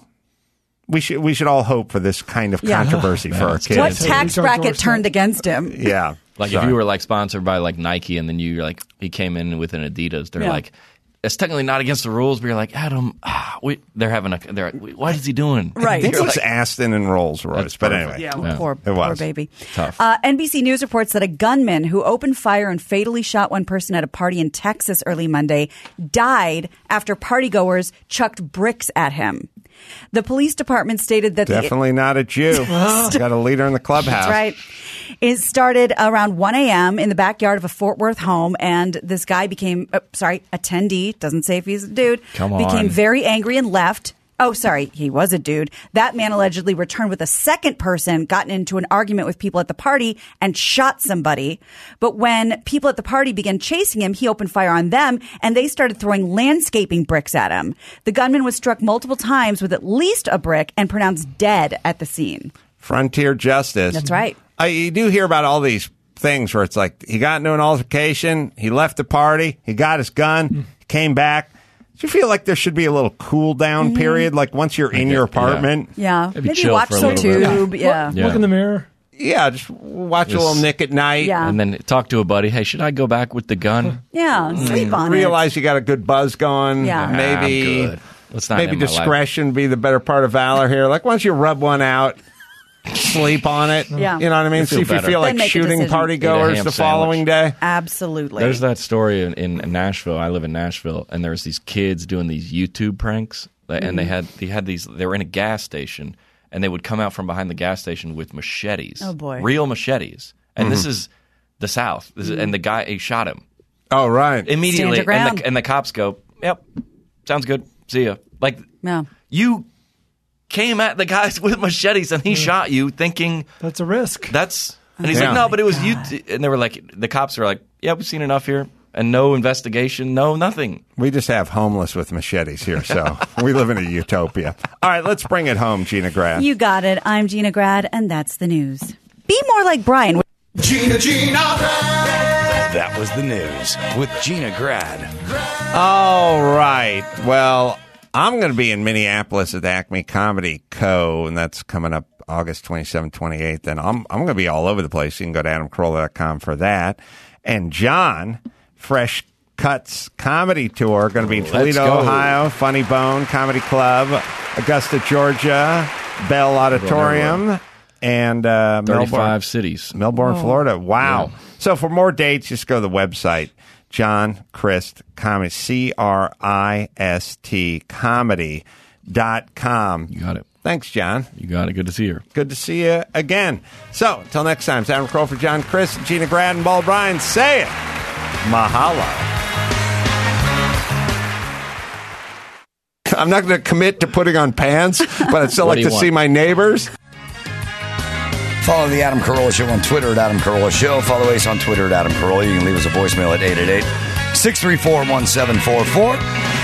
We should we should all hope for this kind of Yeah. controversy for our kids. What tax George bracket Orwell. turned against him? Yeah. Like Sorry. if you were like sponsored by like Nike, and then you were like he came in with an Adidas, they're Yeah. like, it's technically not against the rules, but you're like, Adam, ah, we, they're having a, they're, like, what is he doing? I Right. think it You're was like- Aston and Rolls Royce, That's but perfect. anyway. Yeah, Yeah. poor, It poor was. baby. Tough. Uh, N B C News reports that a gunman who opened fire and fatally shot one person at a party in Texas early Monday died after partygoers chucked bricks at him. The police department stated that the, Definitely not a Jew. Got a leader in the clubhouse. That's right. It started around one a.m. in the backyard of a Fort Worth home, and this guy became, uh, sorry, attendee, doesn't say if he's a dude, Come became on. very angry and left. Oh, sorry, he was a dude. That man allegedly returned with a second person, gotten into an argument with people at the party, and shot somebody. But when people at the party began chasing him, he opened fire on them, and they started throwing landscaping bricks at him. The gunman was struck multiple times with at least a brick and pronounced dead at the scene. Frontier justice. That's right. I, you do hear about all these things where it's like he got into an altercation, he left the party, he got his gun, he came back. Do you feel like there should be a little cool down period, like once you're in Okay, your yeah. apartment? Yeah, Maybe maybe, chill watch for a some little bit. tube. Yeah. Yeah. Look in the mirror. Yeah, just watch a Just- little Nick at night. Yeah. And then talk to a buddy. Hey, should I go back with the gun? Yeah, sleep on it. Realize you got a good buzz going. Yeah. Ah, Maybe I'm good. Let's not maybe end my life. discretion be the better part of valor here. Like once you rub one out, sleep on it. Yeah. You know what I mean? You See feel if you better. feel Then like make a shooting decision. party Eat a goers ham the following day. Absolutely. There's that story in, in Nashville. I live in Nashville, and there's these kids doing these YouTube pranks, and Mm-hmm. they had they had these. They were in a gas station, and they would come out from behind the gas station with machetes. Oh, boy. real machetes. And this Mm-hmm. is the South. This is, and the guy he shot him Oh, right. immediately, Stand your and ground. the, and the cops go, "Yep, sounds good. See ya." Like Yeah. you came at the guys with machetes, and he shot you, thinking That's a risk. that's. And he's Yeah. like, no, but it was God. you. T-. And they were like, the cops were like, yeah, we've seen enough here. and no investigation, no nothing. We just have homeless with machetes here, so we live in a utopia. All right, let's bring it home, Gina Grad. You got it. I'm Gina Grad, and that's the news. Be more like Brian. Gina, Gina Grad. That was the news with Gina Grad. All right. Well, I'm going to be in Minneapolis at the Acme Comedy Co., and that's coming up August twenty-seventh, twenty-eighth. And I'm I'm going to be all over the place. You can go to adam carolla dot com for that. And John, Fresh Cuts Comedy Tour, going to be in Toledo, Ohio, Funny Bone Comedy Club, Augusta, Georgia, Bell Auditorium, and uh, thirty-five Melbourne, cities. Melbourne, Oh. Florida. Wow. Yeah. So for more dates, just go to the website, John Crist Comedy, C R I S T comedy dot com. You got it. Thanks, John. You got it. Good to see you. Good to see you again. So, until next time, it's Adam Carolla for John Crist, Gina Grad, and Bald Bryan. Say it. Mahalo. I'm not going to commit to putting on pants, but I'd still What like do you to want? see my neighbors. Follow the Adam Carolla Show on Twitter at Adam Carolla Show. Follow Ace on Twitter at Adam Carolla. You can leave us a voicemail at eight eight eight, six three four, one seven four four.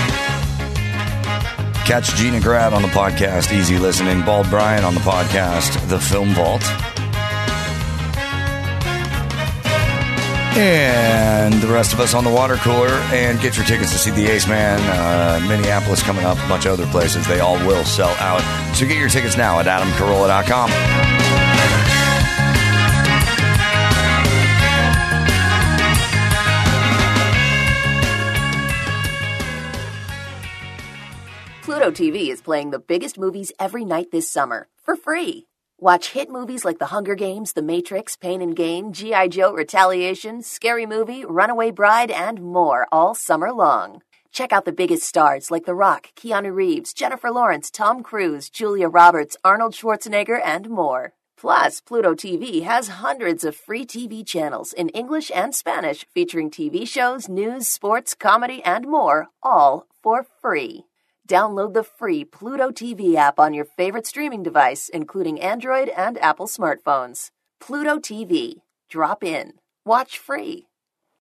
Catch Gina Grad on the podcast, Easy Listening. Bald Bryan on the podcast, The Film Vault. And the rest of us on the water cooler. And get your tickets to see the Ace Man, uh, Minneapolis coming up, a bunch of other places. They all will sell out. So get your tickets now at adam carolla dot com. Pluto T V is playing the biggest movies every night this summer for free. Watch hit movies like The Hunger Games, The Matrix, Pain and Gain, G I. Joe, Retaliation, Scary Movie, Runaway Bride, and more all summer long. Check out the biggest stars like The Rock, Keanu Reeves, Jennifer Lawrence, Tom Cruise, Julia Roberts, Arnold Schwarzenegger, and more. Plus, Pluto T V has hundreds of free T V channels in English and Spanish featuring T V shows, news, sports, comedy, and more, all for free. Download the free Pluto T V app on your favorite streaming device, including Android and Apple smartphones. Pluto T V. Drop in. Watch free.